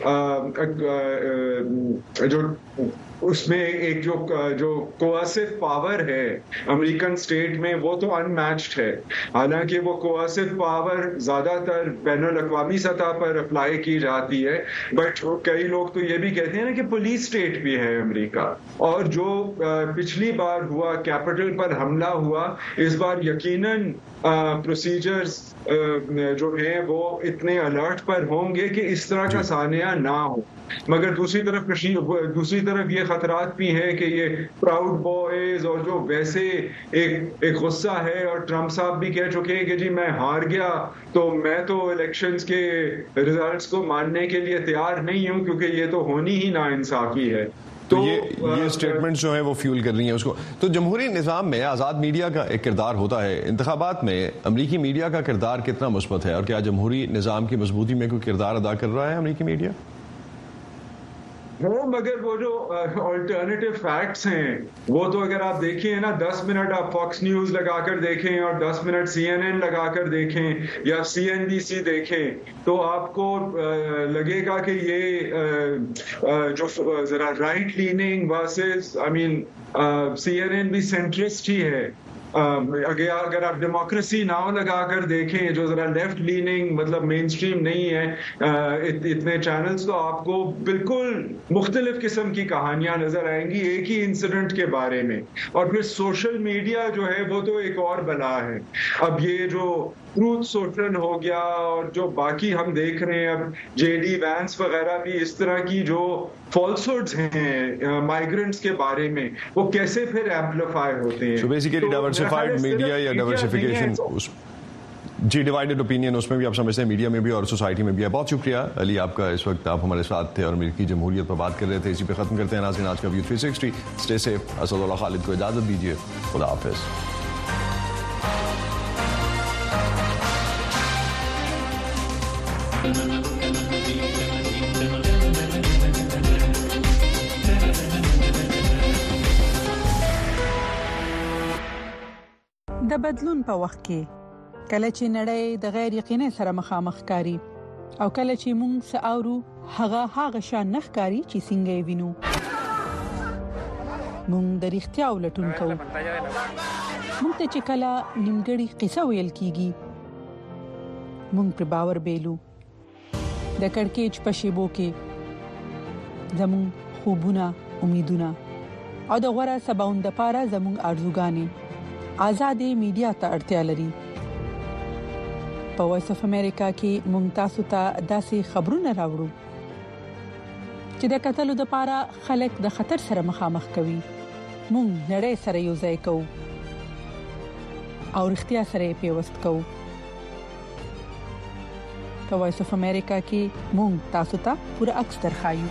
جو اس میں ایک جو جو کواسو پاور ہے امریکن اسٹیٹ میں وہ تو ان میچڈ ہے. حالانکہ وہ کواسو پاور زیادہ تر بین الاقوامی سطح پر اپلائی کی جاتی ہے, بٹ کئی لوگ تو یہ بھی کہتے ہیں نا کہ پولیس اسٹیٹ بھی ہے امریکہ. اور جو پچھلی بار ہوا کیپٹل پر حملہ ہوا, اس بار یقیناً پروسیجرز جو ہیں وہ اتنے الرٹ پر ہوں گے کہ اس طرح کا سانحہ نہ ہو. مگر دوسری طرف دوسری طرف یہ خطرات بھی ہیں کہ یہ پراؤڈ بوائز اور جو ویسے ایک ایک غصہ ہے, اور ٹرمپ صاحب بھی کہہ چکے ہیں کہ جی میں ہار گیا تو میں تو الیکشنز کے ریزلٹس کو ماننے کے لیے تیار نہیں ہوں, کیونکہ یہ تو ہونی ہی ناانصافی ہے. تو یہ یہ اسٹیٹمنٹس جو ہیں وہ فیول کر رہی ہیں اس کو. تو جمہوری نظام میں آزاد میڈیا کا ایک کردار ہوتا ہے. انتخابات میں امریکی میڈیا کا کردار کتنا مثبت ہے, اور کیا جمہوری نظام کی مضبوطی میں کوئی کردار ادا کر رہا ہے امریکی میڈیا؟ وہ مگر وہ جو آلٹرنیٹیو فیکٹس ہیں وہ تو اگر آپ دیکھیں نا, دس منٹ آپ فاکس نیوز لگا کر دیکھیں اور دس منٹ سی این این لگا کر دیکھیں یا سی این بی سی دیکھیں تو آپ کو لگے گا کہ یہ جو ذرا رائٹ لیننگ ورسز آئی مین سی این این بھی سینٹرسٹ ہی ہے. اگر آپ ڈیموکریسی ناؤ لگا کر دیکھیں جو ذرا لیفٹ لیننگ مطلب مین اسٹریم نہیں ہے اتنے چینلز, تو آپ کو بالکل مختلف قسم کی کہانیاں نظر آئیں گی ایک ہی انسیڈنٹ کے بارے میں. اور پھر سوشل میڈیا جو ہے وہ تو ایک اور بلا ہے. اب یہ جو ٹروتھ سوشل ہو گیا اور جو باقی ہم دیکھ رہے ہیں اب جے ڈی وینس وغیرہ بھی اس طرح کی جو فالسوڈز ہیں مائیگرنٹس کے بارے میں وہ کیسے پھر ایمپلیفائی ہوتے ہیں. So basically diversified media یا diversification جی ڈیوائیڈڈ اوپینین اس میں بھی آپ سمجھتے ہیں میڈیا میں بھی اور سوسائٹی میں بھی ہے. بہت شکریہ علی آپ کا, اس وقت آپ ہمارے ساتھ تھے اور امریکی جمہوریت پر بات کر رہے تھے. اسی پہ ختم کرتے ہیں ناظرین آج کا ویو تھری سکسٹی. اسٹے سیف. اسد اللہ خالد کو اجازت دیجیے. خدا حافظ. د بدلون په وخت کې کله چې نړۍ د غیر یقیني سره مخامخ کاری او کله چې موږ ساورو هغه هغه شان نخکاری چې څنګه وینو موږ د اړتیا ولټون کوو موږ ته چې کله نیمګړی قصه ویل کیږي موږ پر باور بیلو د کڑکېچ په شیبو کې زموږ خوبونه امیدونه او د غوړه سباوند لپاره زموږ ارزوګانې آزادې میډیا ته اړتیا لري په وایس اف امریکا کې موږ تاسو ته داسې خبرونه راوړو چې د قتلو لپاره خلک د خطر سره مخامخ کوي موږ نړۍ سره یو ځای کوو او اړتیا سره پیوست کوو په وایس اف امریکا کې موږ تاسو ته پوره عکس درخایو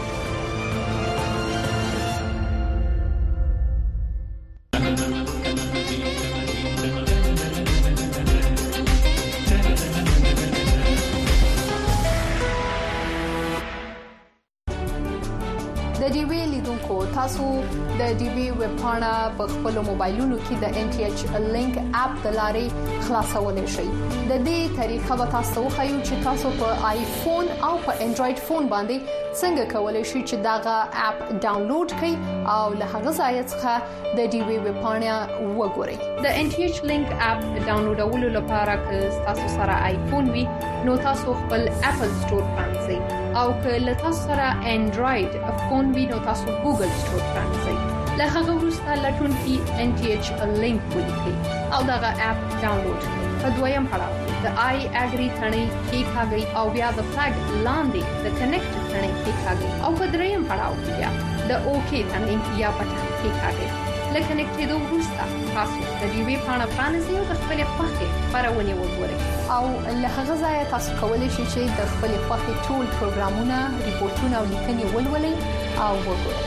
تاسو د ډي وی ویب پاڼه په خپل موبایلونو کې د ان ټي ایچ لینک اپ د لارې خلاصولای شئ د دې طریقه به تاسو خو چې تاسو په آیفون او په انډراید فون باندې څنګه کولای شئ چې داغه اپ ډاونلوډ کړئ او له هغه ځای څخه د ډي وی ویب پاڼه وګورئ د ان ټي ایچ لینک اپ ډاونلوډولو لپاره که تاسو سره آیفون وي نو تاسو خپل اپل سٹور پرانځئ او که له تاسو سره انډراید فون وي نو تاسو ګوګل سٹور پرانځئ له هغه وروسته لټون کې ان ټي ایچ لینک ولیکئ او داغه اپ ډاونلوډ کړئ په دویم پړاو د آی اګری ثنې کې ښاګي او بیا د فلګ لاندې د کنیکټ ثنې کې ښاګي او په دریم پړاو کې بیا د اوکی ثنې یا پټن کې ښاګي لکه نکټېدو وروسته تاسو د دې وی پاڼه پرانیزئ او د خپل خوښې خبرونه وګورئ او له هغه ځای تاسو کولی شئ چې د خپل خوښې ټول پروګرامونه ریپورتونه او لیکنې ولولئ او وګورئ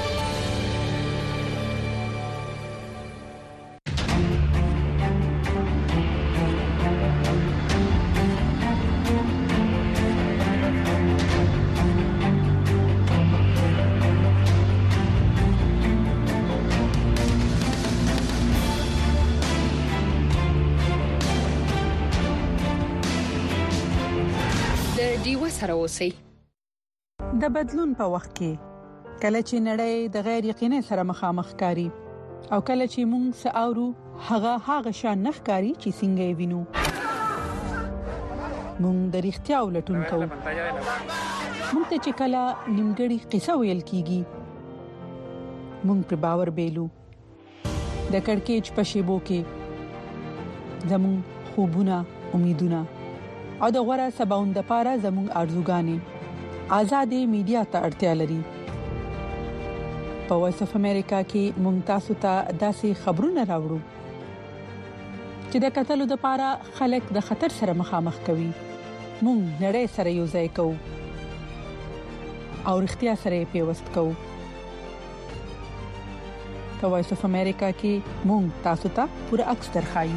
سره اوسئ د بدلون په وخت کې کله چې نړۍ د غیر یقیني سره مخامخ کاری او کله چې موږ ساورو هغه هغه شان نخکاری چې څنګه وینو موږ د اړتیا ولټون کوو موږ ته چې کله نیمګړی قصه ویل کیږي موږ پر باور بیلو د کڑکېچ په شیبو کې زموږ خوبونه امیدونه او د غوړه سباوند لپاره زموږ ارزوګانې آزادې میډیا ته اړتیا لري په وایس اف امریکا کې موږ تاسو ته داسې خبرونه راوړو چې د قتلو لپاره خلک د خطر سره مخامخ کوي موږ نړۍ سره یو ځای کوو او اړتیا سره پیوست کوو په وایس اف امریکا کې موږ تاسو ته پوره عکس درخایو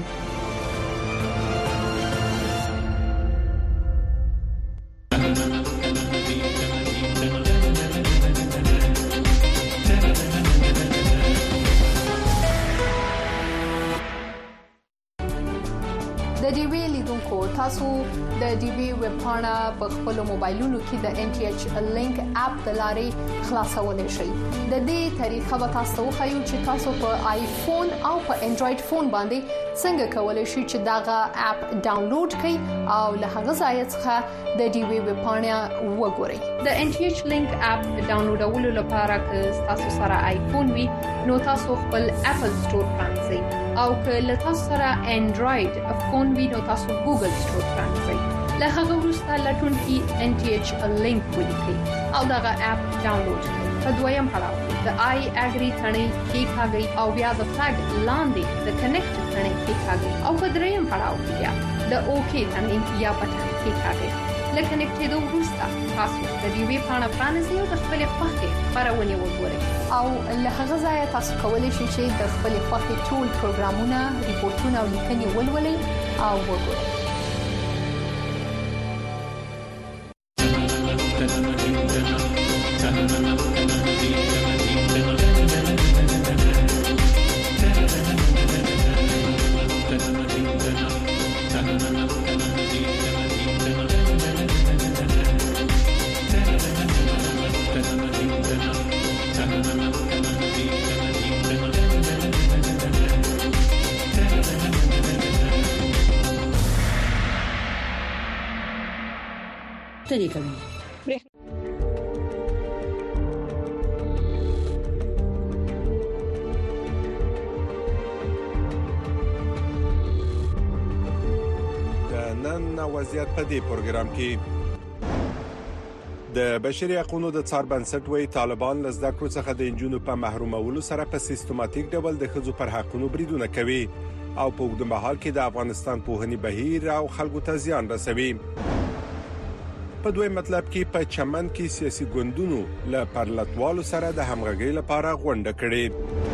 تاسو د ډي وی ویب پاڼه په خپل موبایلونو کې د ان ټي ایچ لینک اپ د لارې خلاصولای شئ د دې طریقه به تاسو خو چې تاسو په آیفون او په انډراید فون باندې څنګه کولای شئ چې داغه اپ ډاونلوډ کړئ او له هغه ځای څخه د ډي وی ویب پاڼه وګورئ د ان ټي ایچ لینک اپ ډاونلوډولو لپاره که تاسو سره آیفون وي نو تاسو خپل اپل سٹور پرانځئ او که له تاسو سره انډراید فون وي نو تاسو ګوګل سٹور پرانځئ له هغه وروسته لټون کې ان ټي ایچ لینک ولیکئ او داغه اپ ډاونلوډ کړئ په دویم پړاو د آی اګری ثنې کې ښاګي او بیا د فلګ لاندې د کنیکټ ثنې کې ښاګي او په دریم پړاو کې بیا د اوکی ثنې یا پټن کې ښاګي لکه نکټېدو وروسته تاسو د دې وی پاڼه پرانیزئ او د خپل خوښې خبرونه وګورئ او له هغه ځای تاسو کولی شئ چې د خپل خوښې ټول پروګرامونه ریپورتونه او لیکنې ولولئ او وګورئ ترې کوي. نن وضعیت په دې پروګرام کې د بشري حقوقو د څار بنسټ وی طالبان له زده کړو څخه د انجونو په محرومولو سره په سیستماتیک ډول د خځو پر حقوقو بریدونه کوي او په اوږد مهال کې د افغانستان پوهنې بهیر او خلکو ته زیان رسوي. په دوی مطلب کې په چمن کې سیاسي ګوندونو له پرلطوالو سره د همغږۍ لپاره غونډه کړې.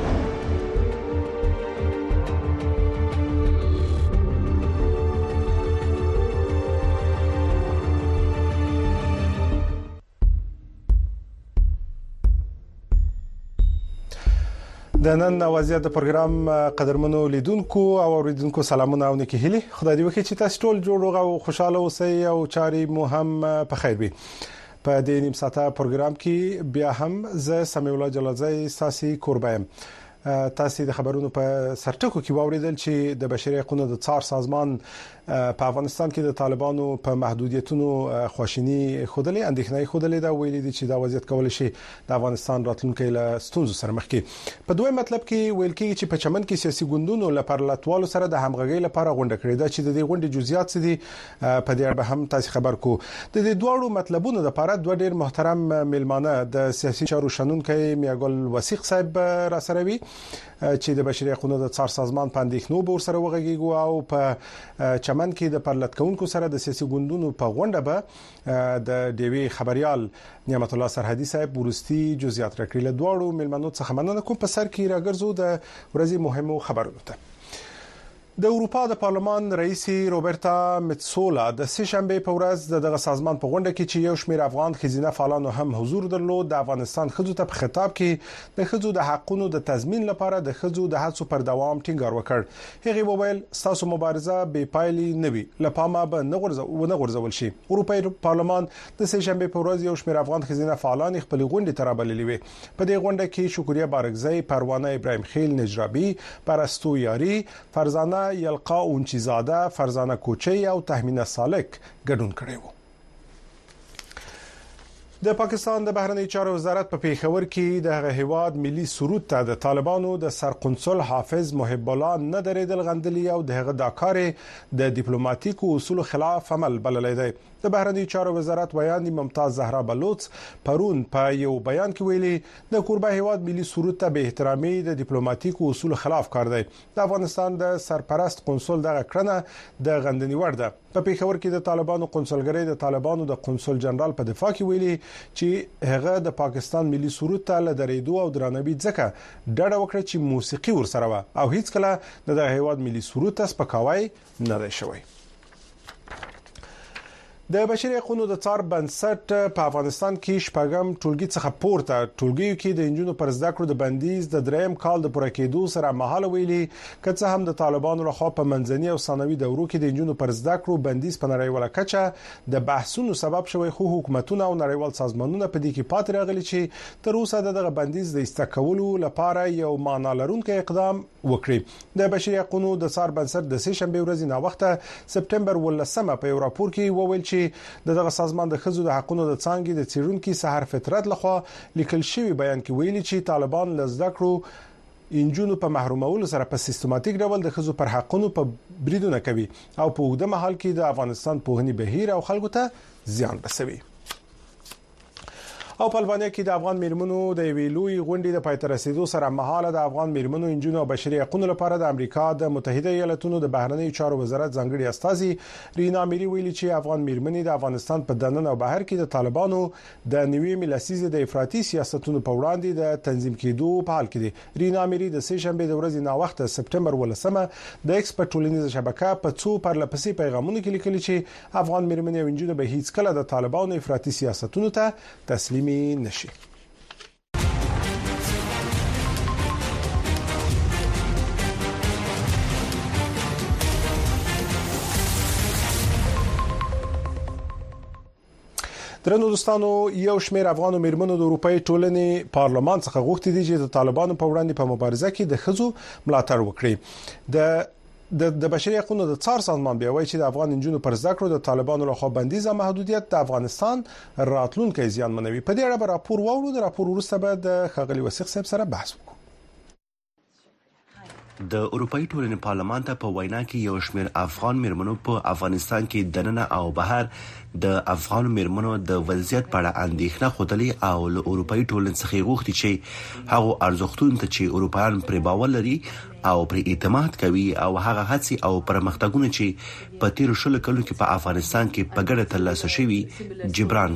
د نن وضعیت د پروګرام قدرمنو لیدونکو او اوریدونکو سلامونه او نیکی هیلي. خدای دې وکړي چې تاسو ټول جوړ او خوشاله اوسئ او چاري مو هم په خیر وي. په دې نیم ساعته پروګرام کې بیا هم زه سمیع الله جلالزی ساسي کوربایم. تاسو د خبرونو په سرټکو کې واوریدل چې د بشري حقوقو د څار سازمان په افغانستان کې د طالبانو په محدودیتونو خواشینی خودلې اندېښنې خودلې دا ویلي دي چې دا وضعیت کول شي د افغانستان راتلونکي له ستونزو سره مخ کې. په دوی مطلب کې ویل کېږي چې په چمن کې سیاسي ګوندونو لپاره لټوالو سره د همغږۍ لپاره غونډه کړې ده چې د دې غونډې جزئیات څه دي په دې اړه هم تاسو خبر کو. د دې دوه مطلبونو لپاره دوه ډېر محترم میلمانه د سیاسي چارو شنونکي میاګل وثیق صاحب را سره وي چې د بشري حقوقو د څار سازمان په اندېښنو به سره وغږیږي او په چمن کې د پرلط کوونکو سره د سیاسي ګوندونو په غونډه به د ډیوی خبريال نعمت الله سرحدي صاحب ورستي جزئیات راکړي. له دوه میلمنو څخه مننه کوم. په سر کې راګرځو د ورځې مهمو خبرونو ته. د اروپا د پارلمان رئیس روبرتا متسولا د سه شنبه په ورځ دغه سازمان په غونډه کې چې یو شمېر افغان خزینه فعالانو هم حضور درلود د افغانستان خځو ته په خطاب کې د خځو د حقوقو د تضمین لپاره د خځو د هڅو پر دوام ټینګار وکړ. هغه وویل تاسو مبارزه بې پایلې نه وي لپاره به نه غورځول شي. اروپای پارلمان د سه شنبه په ورځ یو شمېر افغان خزینه فعالان خپل غونډه ترابللې وي. په دې غونډه کې شکریا بارګزی، پروانه ابراهیم خیل نجرابی، پرستو یاری، فرزانه یلقا اونچیزاده، فرزانه کوچی او تهمینه سالک ګډون کړي وو. د پاکستان د بهرنی چارو وزارت په پیښور کې د هیواد ملي سرود ته د طالبانو د سرقنصل حافظ محب الله نه درېدل غندلي او دغه د کار د ډیپلوماټیکو اصول خلاف عمل بللی دی. د بهرنی چارو وزارت بیان ممتاز زهرا بلوچ پرون په یو بیان کې ویلي د کوربه هیواد ملي سرود ته به احترامي د ډیپلوماټیکو اصول خلاف کار دی. د افغانستان د سرپرست قنصل دغه کړنه د غندنې وړ ده. په پیښور کې د طالبانو قنصلګری د طالبانو د قنصل جنرال په دفاع کې ویلي چې هغه د پاکستان ملي سرود ته له درېدو او درناوي ځکه ډډه وکړه چې موسیقي ورسره و او هیڅ کله د هیواد ملي سرود ته سپکاوی نه دی شوی. د بشري حقوقو د څار بنسټ په افغانستان کې شپږم ټولګي څخه پورته ټولګي کې د انجونو پر زده کړو د بندیز د دریم کال د پوره کېدو سره مهاله ویلي کڅه هم د طالبانو لخوا په منځني او ثانوي دورو کې د انجونو پر زده کړو بندیز په نړیواله کچه د بحثونو سبب شوی، خو حکومتونه او نړیوال سازمانونه په دې کې پاتې راغلي چې تر اوسه دغه بندیز د استکولو لپاره یو معنا لرونکي اقدام وکړي. د بشري حقوقو د څار بنسټ د سه شنبه ورځ نه وخته سپټمبر ولسمه په یو راپور کې وویل چې دغه سازمان د خځو د حقوقو د څانګې د څیړونکو سحر فطرت لخوا لیکل شوی بیان کې ویلي چې طالبان له زده کړو انجونو په محرومولو سره په سیستماتیک ډول د خځو پر حقوقو په بریدونه کوي او په اوږده مهال کې د افغانستان پوهنې بهیر او خلکو ته زیان رسوي. او په البانیا کې د افغان میرمنو د ویلوي غونډې د پایته رسیدو سره مهاله د افغان میرمنو انجونو او بشري حقوقو لپاره د امریکا د متحده ایالاتونو د بهرنی چارو وزارت ځانګړي استاذي رینا میری ویلي چې افغان میرمنې د افغانستان په دننه او بهر کې د طالبانو د نوي ملاسیزه د افراطي سیاستونو په وړاندې د تنظیم کېدو په حال کې دي. رینا میری د سه شنبه د ورځې نا وخت سپټمبر ولسمه د ایکسپرت ټولنیزه شبکه په څو پرلپسې پیغامونو کې لیکلي چې افغان میرمنې او انجونو به هیڅ کله د طالبانو افراطي سیاستونو ته تسلیم نشي. درنو دوستانو، یو شمېر افغان میرمنو د اروپאי ټولنې پارلمان څخه غوښتي دي چې د طالبانو په وړاندې په مبارزه کې د خځو ملاتړ وکړي. د د بشري حقوقو د څار سازمان بیا وایي چې د افغان نجونو پر زده کړو د طالبانو لخوا بندیزه محدودیت د افغانستان راتلونکي زیان منوي. په دې اړه به راپور واورو. د راپور وروسته به د ښاغلي وثیق صاحب سره بحث وکړو. د اروپאי ټولنې پارلمان ته په وینا کې یو شمېر افغان میرمنو په افغانستان کې دننه او بهر د افغان میرمنو د وضعیت په اړه اندېښنه خوده او له اروپאי ټولنې څخه غوښتي چې هغه ارزښتونه چې اروپایان پر باور لري او پر اعتماد کوي او هغه هڅې او پرمختګونه چې په تیر شلو کلونو کې په افغانستان کې په ګډه ترلاسه شوي جبران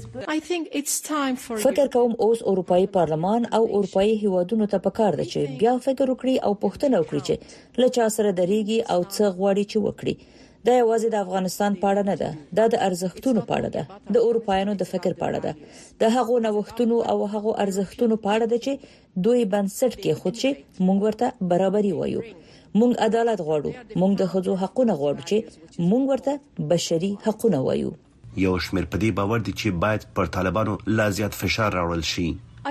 کړي. فکر کوم اوس اروپאי پارلمان او اروپאי هیوادونو ته پکار دي چې بیا فکر وکړي او پوښتنه وکړي چې له چا سره درېږي او څه غواړي چې وکړي. دا یوازې د افغانستان په اړه نه ده، دا د ارزښتونو په اړه ده، د اروپایانو د فکر په اړه ده، د هغو نوښتونو او هغو ارزښتونو په اړه ده چې دوی بنسټ کې خود شي. موږ ورته برابرۍ وایو، موږ عدالت غواړو، موږ د ښځو حقوقونه غواړو چې موږ ورته بشري حقوقونه وایو. یو شمېر په دې باور دي چې باید پر طالبانو لا زیات فشار راوړل شي.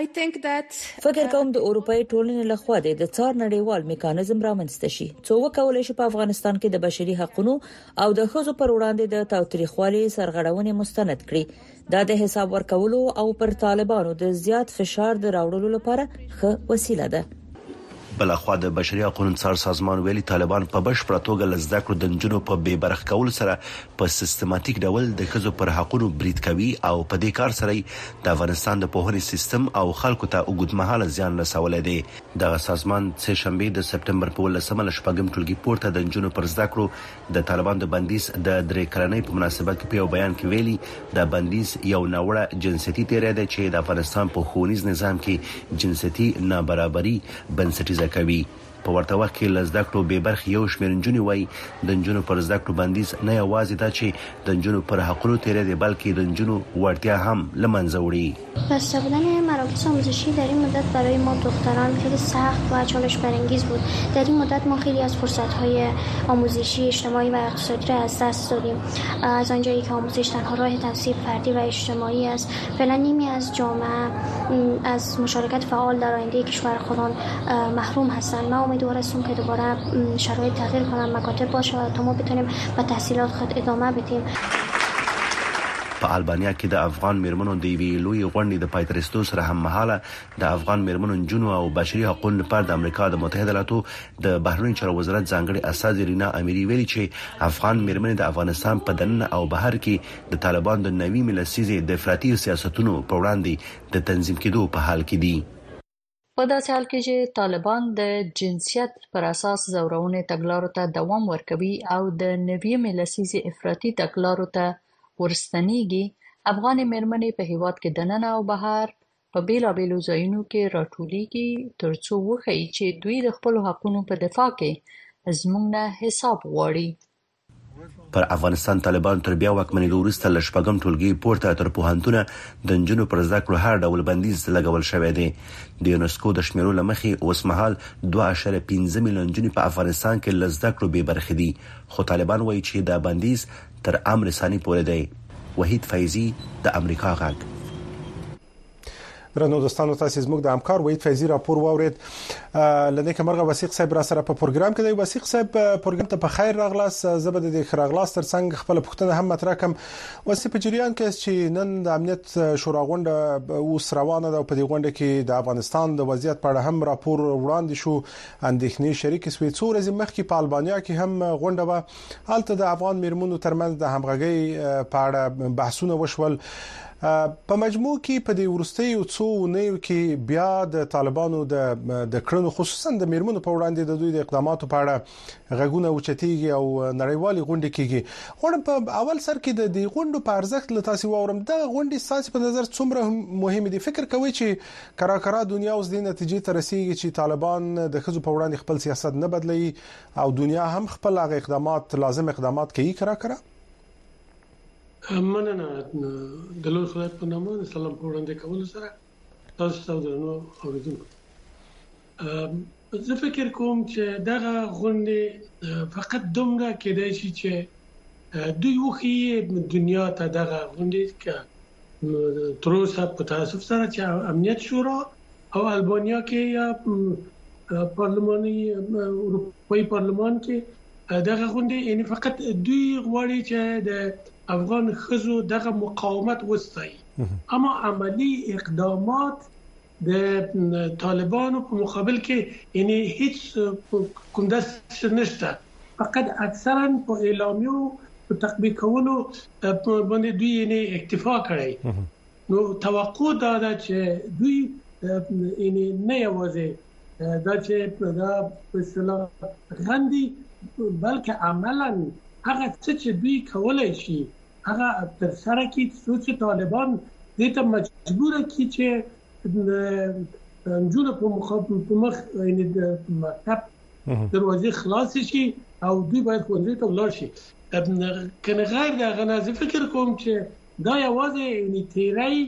فکر کوم د اروپאי ټولنې لخوا د څار نړیوال میکانیزم رامنځته شي څو وکولای شي په افغانستان کې د بشري حقوقو او د ښځو پر وړاندې د تاوتریخوالي سرغړونې مستند کړي. دا د حساب ورکولو او پر طالبانو د زیات فشار د راوړلو لپاره ښه وسیله ده. بلخوا د بشري حقوقو څار سازمان ویلي طالبان په بشپړه توګه لزده کړو د نجونو په بې برخه کول سره په سیستماتیک ډول د ښځو پر حقوقو برید کوي او په دې کار سره د افغانستان د پوهنې سیستم او خلکو ته اوږدمهاله زیان رسولی دی. د سازمان سه شنبه د سپټمبر په ولسمه له شپږم ټولګي پورته د نجونو پر زده کړو د طالبان د بندیز د درې کلنۍ په مناسبت کې په یو بیان کې ویلي د بندیز یو ناوړه جنسيتي تیری دی چې د افغانستان په ښوونیز نظام کې جنسيتي نابرابري بنسټیزه کوي. په ورته وخت کې لزده کړو به برخه یو شمېر نجونې وای د نجونو پر زده کړو بندیز نه یوازې دا چې د نجونو پر حقوقو تیری دی بلکې د نجونو وړتیا هم لمنځه وړي. بسته بودن مراکز آموزشی در این مدت برای ما دختران خیلی سخت و چالش برانگیز بود. در این مدت ما خیلی از فرصت‌های آموزشی اجتماعی و اقتصادی را از دست دادیم. از آنجایی که آموزش تنها راه توسعه فردی و اجتماعی است، فعلا نیمی از جامعه از مشارکت فعال در آینده کشور خودمان محروم هستند. ما امیدوار هستم که دوباره شرایط تغییر کنند، مکاتب باشه تا ما بتونیم به تحصیلات خود ادامه بدیم. په البانیا کې د افغان میرمنو د وی لوی غونډې د پایترستو سره هم مهاله د افغان میرمنو جنو او بشري حقوقو لپاره د امریکا د متحده ایالاتو د بهرنی چارو وزارت ځانګړي استاذ رینا امیری ویلي چې افغان میرمنې د افغانستان په دننه او بهر کې د طالبان د نوي ملسیزي د افراطي سیاستونو په وړاندې د تنظیم کېدو په حال کې دي. په داسې حال کې چې طالبان د جنسیت پر اساس زورونې تګلارو ته دوام ورکوي او د نوي ملسیزي افراطي تګلارو ته ورستنیږي، افغان میرمنې په هیواد کې دننه او بهر په بیلابیلو ځایونو کې راټولیږي ترڅو وښیي چې دوی د خپل حقوقو په دفاع کې زموږ نه حساب غواړي. پر افغانستان طالبان تر بیا واکمنېدو وروسته له شپږم ټولګي پورته تر پوهنتونه د نجونو پر زده کړو هر ډول بندیز لګول شوی دی. د یونسکو د شمیرو له مخې اوس مهال دوه اعشاریه پنځه میلیون نجونې په افغانستان کې له زده کړو بې برخې دي، خو طالبان وایي چې دا بندیز تر امر ثاني پورې دی. وحید فیضی د امریکا غږ. درنو دوستانو، تاسو زموږ د همکار وحید فیضی راپور واورید. لنه کمرغه وثیق صاحب را سره په پروګرام کې دی. وثیق صاحب پروګرام ته په خیر راغلاست. زبد د خراغلاست تر څنګه خپل پښتنه هم مطرح کوم. وثیق په جریان کې چې نن د امنیت شورا غونډه اوس روانه ده، په دې غونډه کې د افغانستان د وضعیت په اړه هم راپور وړاندې شو. اندېښنې شریک سوي څو ورځې مخکې په البانیا کې هم غونډه و، هلته د افغان میرمنو ترمنځ د همغږي په اړه بحثونه وشول. په مجموع کې په دې ورستیو څو نیو کې بیا د طالبانو د د کړنو خصوصا د میرمنو په وړاندې د دوی د اقداماتو په اړه غږونه اوچتيږي او نړیوالي غونډې کېږي. غواړم په اول سر کې د دې غونډو په ارزښت له تاسو واورم. د غونډې ساسي په نظر څومره مهمه دي؟ فکر کوي چې کراکرا دنیا اوس د نتیجې ته رسیدي چې طالبان د خځو په وړاندې خپل سیاست نه بدلوي او دنیا هم خپل هغه اقدامات لازم اقدامات کوي کراکرا؟ مننه د لوی خدای په نامه د سلام په وړاندې کول سره تاسو ته درنو اوریدونکو، زه فکر کوم چې دغه غونډه فقط دومره کېدای شي چې دوی وخی دنیا ته دغه غونډه کې تر اوسه په تاسف سره چې امنیت شورا او البانیا کې یا پارلماني اروپאי پارلمان کې دغه غونډه یعنی فقط دوی غواړي چې د افغان خزو دغه مقاومت وستایي اما عملی اقدامات د طالبانو په مقابل کې یعنی هیڅ کوم داس نشته فقط اکثرا په اعلامیو په تطبیق کولو باندې دوی یعنی اکتفا کوي نو توقع دا ده چې دوی یعنی نه یوازې دا چې دا په اصطلاح غندي بلکې عملاً هغه څه چې دوی کولای شي هغه تر سره کې چې طالبان دې ته مجبور کړي چې جوړ په مخاطب په مخ یعنی د مکتب دروازې خلاص شي او دوی باید ښوونځي ته ولاړ شي کنه غیر دا غنا زه فکر کوم چې دا یوازې یعنی تیری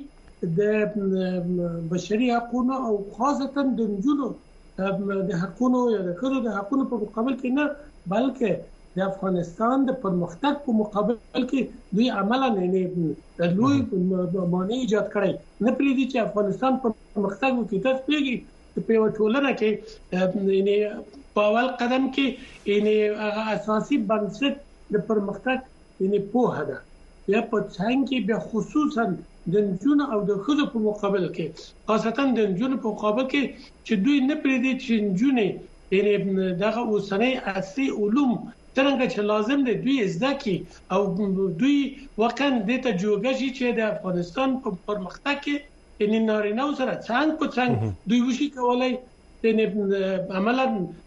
د بشري حقوقو او خاصتا د جنونو د حقوقو یا د کړو د حقوقو په مقابل کې نه بلکې د افغانستان د پرمختګ په مقابل کې دوی عملاً نه لوی مانع ایجاد کړی نه پریږدي چې افغانستان پرمختګ وکړي تاسو پیږي په یو ټولنه کې یعنی په اول قدم کې یعنی هغه اساسي بنسټ د پرمختګ یعنی په هدا یا په څنګه کې به خصوصا د جنونو او د خزو په مقابل کې خاصتا د جنونو په مقابل کې چې دوی نه پریږدي چې جنونه یعنی دغه اوسنۍ اصلي علوم څنګه چې لازم دي دوی زده کی او دوی وکړ د ته جوګشي چې د افغانستان په پرمختګ کې یعنی نارینه سره څنګه په څنګه دوی وشي کولای یعنی عملاً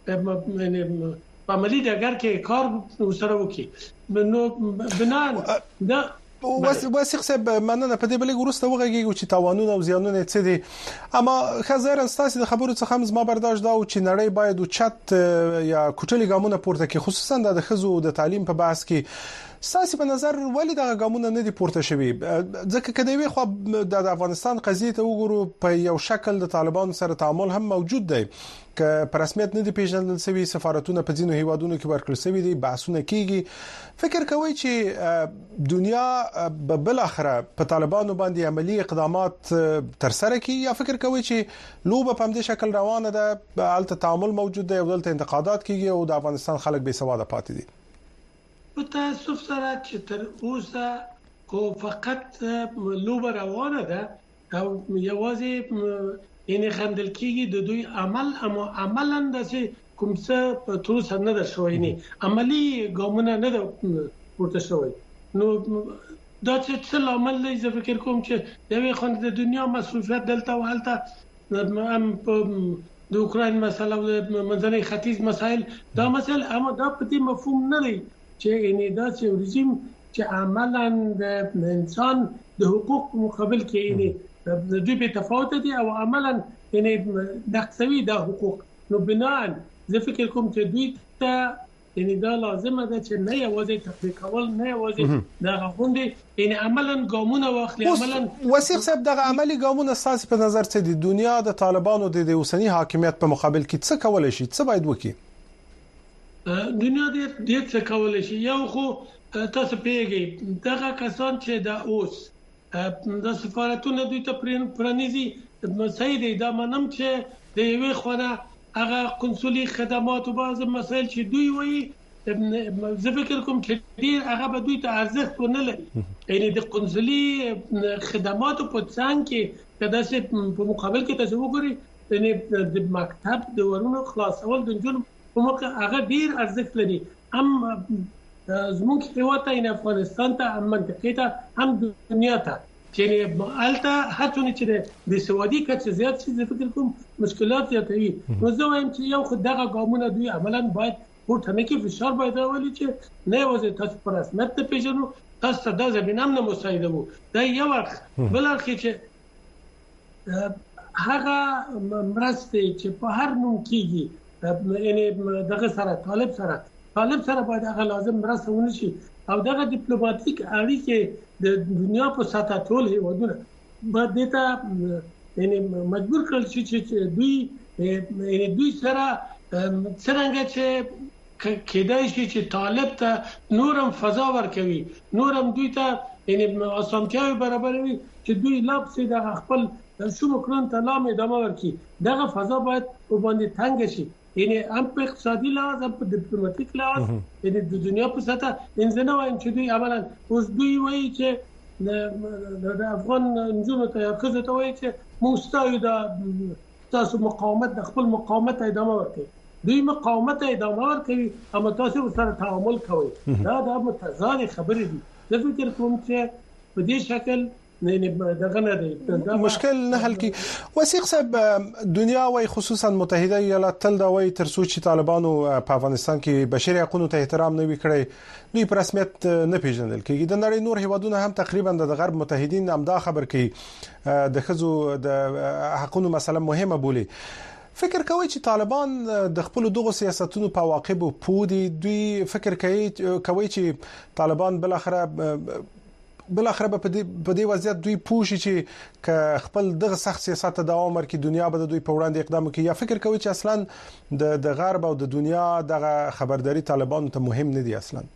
په عملی ډګر کې کار وسره وکړي نو بنا دا واسق صاحب مننه په دې بلې ورسته وغږیږي چې تاوانونه او زیانونه څه دي اما خزر استاسي د خبرو څخه هم زما برداشت دا او چې نړۍ باید او چت یا کوټلي ګامونه پورته کې خصوصا د خزو د تعلیم په بحث کې ساسي په نظر ولې د ګامونه نه دي پورته شوي ځکه کدی وي خو د افغانستان قضیه ته وګورو په یو شکل د طالبانو سره تعامل هم موجود دی ک په رسمیت نه دي پیژندل شوی سفارتونه په ځینو هیوادونو کې ورکړل شوی دي بحثونه کیږي فکر کوي چې دنیا بل اخره په طالبانو باندې عملی اقدامات تر سره کوي یا فکر کوي چې لوبه په همدې شکل روانه ده البته تعامل موجود دی او دلته انتقادات کیږي او د افغانستان خلک بې سواده پاتې دي په تاسو سره چې تر اوسه کو فقط لوبه روانه ده او یوازې یعنی خندل کیږي د دوی عمل اما عملاً د کوم څه په توسه نه ده شوی نه عملی ګامونه نه ده ورته شوی نو دا چې څه عمل دی زه فکر کوم چې د یوې خوند د دنیا مسؤلیت دلته والته هم د اوکرين مسله او د منځني ختیځ مسایل دا مسله اما دا په دې مفهوم نه دی چې یعنی دا چې رژیم چې عملاً د انسان د حقوق مقابل کې یعنی د دوی په تفاوت دي او عملاً یعنی د قصوی د حقوق نو بناء زه فکر کوم چې دوی ته یعنی دا لازمه ده چې نه یوازې تطبیق کول نه یوازې دا غونډه یعنی عملاً ګامونه واخلي عملاً وسیق صاحب دغه عملی ګامونه اساس په نظر څه دي دنیا د طالبانو د اوسنی حاکمیت په مقابل کې څه کولای شي څه باید وکړي دنیا دې دې څه کولای شي یو خو تاسو پیږي دغه کسان چې دا اوس د سفارتونو دوی ته پرانیزي مسایل دا منم چې د یوې خونه هغه قنصلي خدمات او بعض مسایل چې دوی وایي زه فکر کوم چې ډیر هغه به دوی ته ارزښت ونه لري یعنی د قنصلي خدمات په څنګه کې کدا چې په مقابل کې تاسو وګورئ یعنی د مکتب د ورونو خلاصول د جنوب په موقع هغه ډیر ارزښت لري هم زموږ هیواد ته افغانستان ته هم منطقه ته هم دنیا ته چې الته هڅونه چې د سوادي کچ زیات شي فکر کوم مشکلات زیاتوي نو زه وایم چې یو خدغه قانون دوی عملاً باید ورته نه کې فشار باید راولي چې نه وځي تاسو پر رسمیت ته پیژنو تاسو د زمينام نه مساعده وو دا یو وخت بل اخی چې هغه مرسته چې په هر نوم کېږي یعنی دغه سره طالب سره طالب سره باید هغه لازم مرسته ونشي او دغه ډیپلوماټیک اړیکې د دنیا په سطح ټول هیوادونه باید دته یعنی مجبور کړل شي چې دوی یعنی دوی سره څنګه چې کېدای شي چې طالب ته نورم فضا ورکوي نورم دوی ته یعنی اسانتیاوي برابروي چې دوی لابسي د خپل شوم کړن ته لام ادامه ورکړي دغه فضا باید په باندې تنګ شي یعنی هم په اقتصادي لحاظ هم په ډیپلوماټیک لحاظ یعنی د دنیا په سطح انځنه وایم چې دوی اولا اوس دوی وایي چې د افغان نجونو ته خزه ته وایي چې موږ ستاسو د تاسو مقاومت د خپل مقاومت ادامه ورکړي دوی مقاومت ادامه ورکوي اما تاسو سره تعامل کوي دا د متضاد خبرې دي زه فکر کوم چې په دې شکل مشکل نه حل کی وثیق صاحب دنیا وای خصوصا متحده ایالات تل دا وای تر څو چې طالبانو په افغانستان کې بشري حقوقو ته احترام نه وکړي دوی په رسمیت نه پیژندل کېږي د نړۍ نور هیوادونه هم تقریبا د غرب متحدین هم دا خبر کوي د خزو د حقوقو مسله مهمه بولي فکر کوي چې طالبان د خپل دغه سیاستونو په واقع پودي دوی فکر کوي کوي چې طالبان بل اخره بل اخر په دې وضعیت دوی پوښي چې ک خپل دغه سخت سیاست دوام ورکړي دنیا به دوی په وړاندې اقدام کوي یا فکر کوي چې اصلا د د غرب او د دنیا دغه خبرداري طالبان ته مهم نه دي اصلا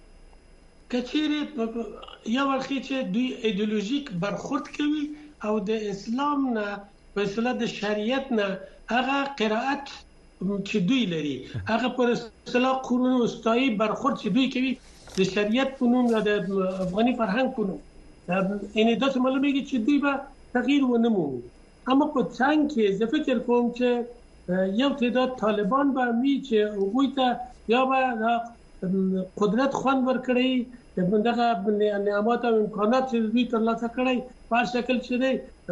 کچېره یو ورخي چې دوی ایدئولوژیک برخورد کوي او د اسلام نه په اصطلاح د شریعت نه هغه قرائت چې دوی لري هغه پر اصطلاح قرون وسطایی برخورد چې دوی کوي د شریعت په نوم یا د افغاني فرهنګ په نوم ان د څه معلومیږي چې دوی به تغییر ونه مومي اما په څنګه کې زه فکر کوم چې یو تعداد طالبان به می چې هغوی ته یا به قدرت خوان ورکړي دغه نعمت او امکانات چې دوی ترلاسه کړي په شکل چې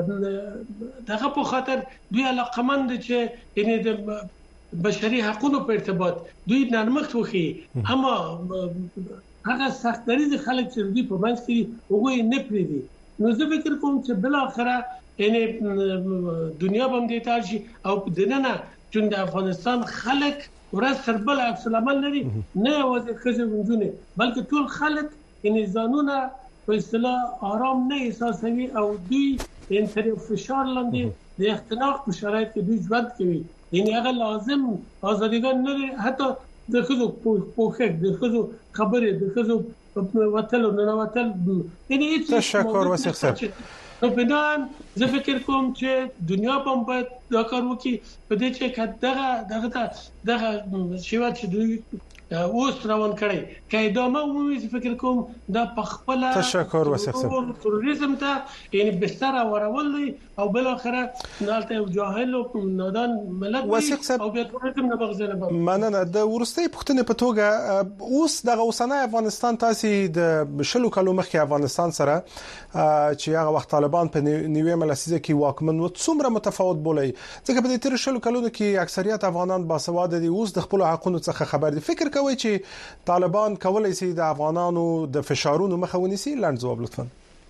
دی دغه په خاطر دوی علاقمند چې ان د بشري حقوقو په ارتباط دوی نرمښت وکړي اما هغه سختري خلک چې دوی په منځ کې هغه نه پریدي نو زه فکر کوم چې بل اخره یعنی دنیا باندې تاجي او دننه چې د افغانستان خلک ورځ تر بل عکس العمل لري نه وځي خزه ونجونه بلکې ټول خلک یعنی ځانونه په اصطلاح آرام نه احساسوي او دوی ان تر فشار لاندې د اختلاف په شرایط کې دوی ژوند کوي یعنی هغه لازم ازادګان نه حتی د خزو پوښښ د خزو خبرې د خزو وتل او نه وتل یعنی تشکر وثیق صاحب نو بنان زه فکر کوم چې دنیا په باید دا کار وکړي په دې چې دغه دغه دغه شیوه چې دوی اوس روان کړي کله ادامه ومومي فکر کوم دا پخپل تشکر وثیق صاحب تروریزم ته یعنی بستر اورول او بل اخره نالته جاهل او نادان ملت وثیق صاحب او بیا تروریزم نه بغزنه مننه د ورستۍ پښتنې په توګه اوس دغه اوسنۍ افغانستان تاسو د شلو کلو مخکې افغانستان سره چې هغه وخت طالبان په نیوي ملسیزه کې واکمن و څومره متفاوت بولي ځکه په دې تیر شلو کلونو کې اکثریت افغانان باسواده دي اوس د خپل حقوقو څخه خبر دي فکر کوي چې طالبان کولای شي د افغانانو د فشارونو مخه ونیسي لاند جواب لطفا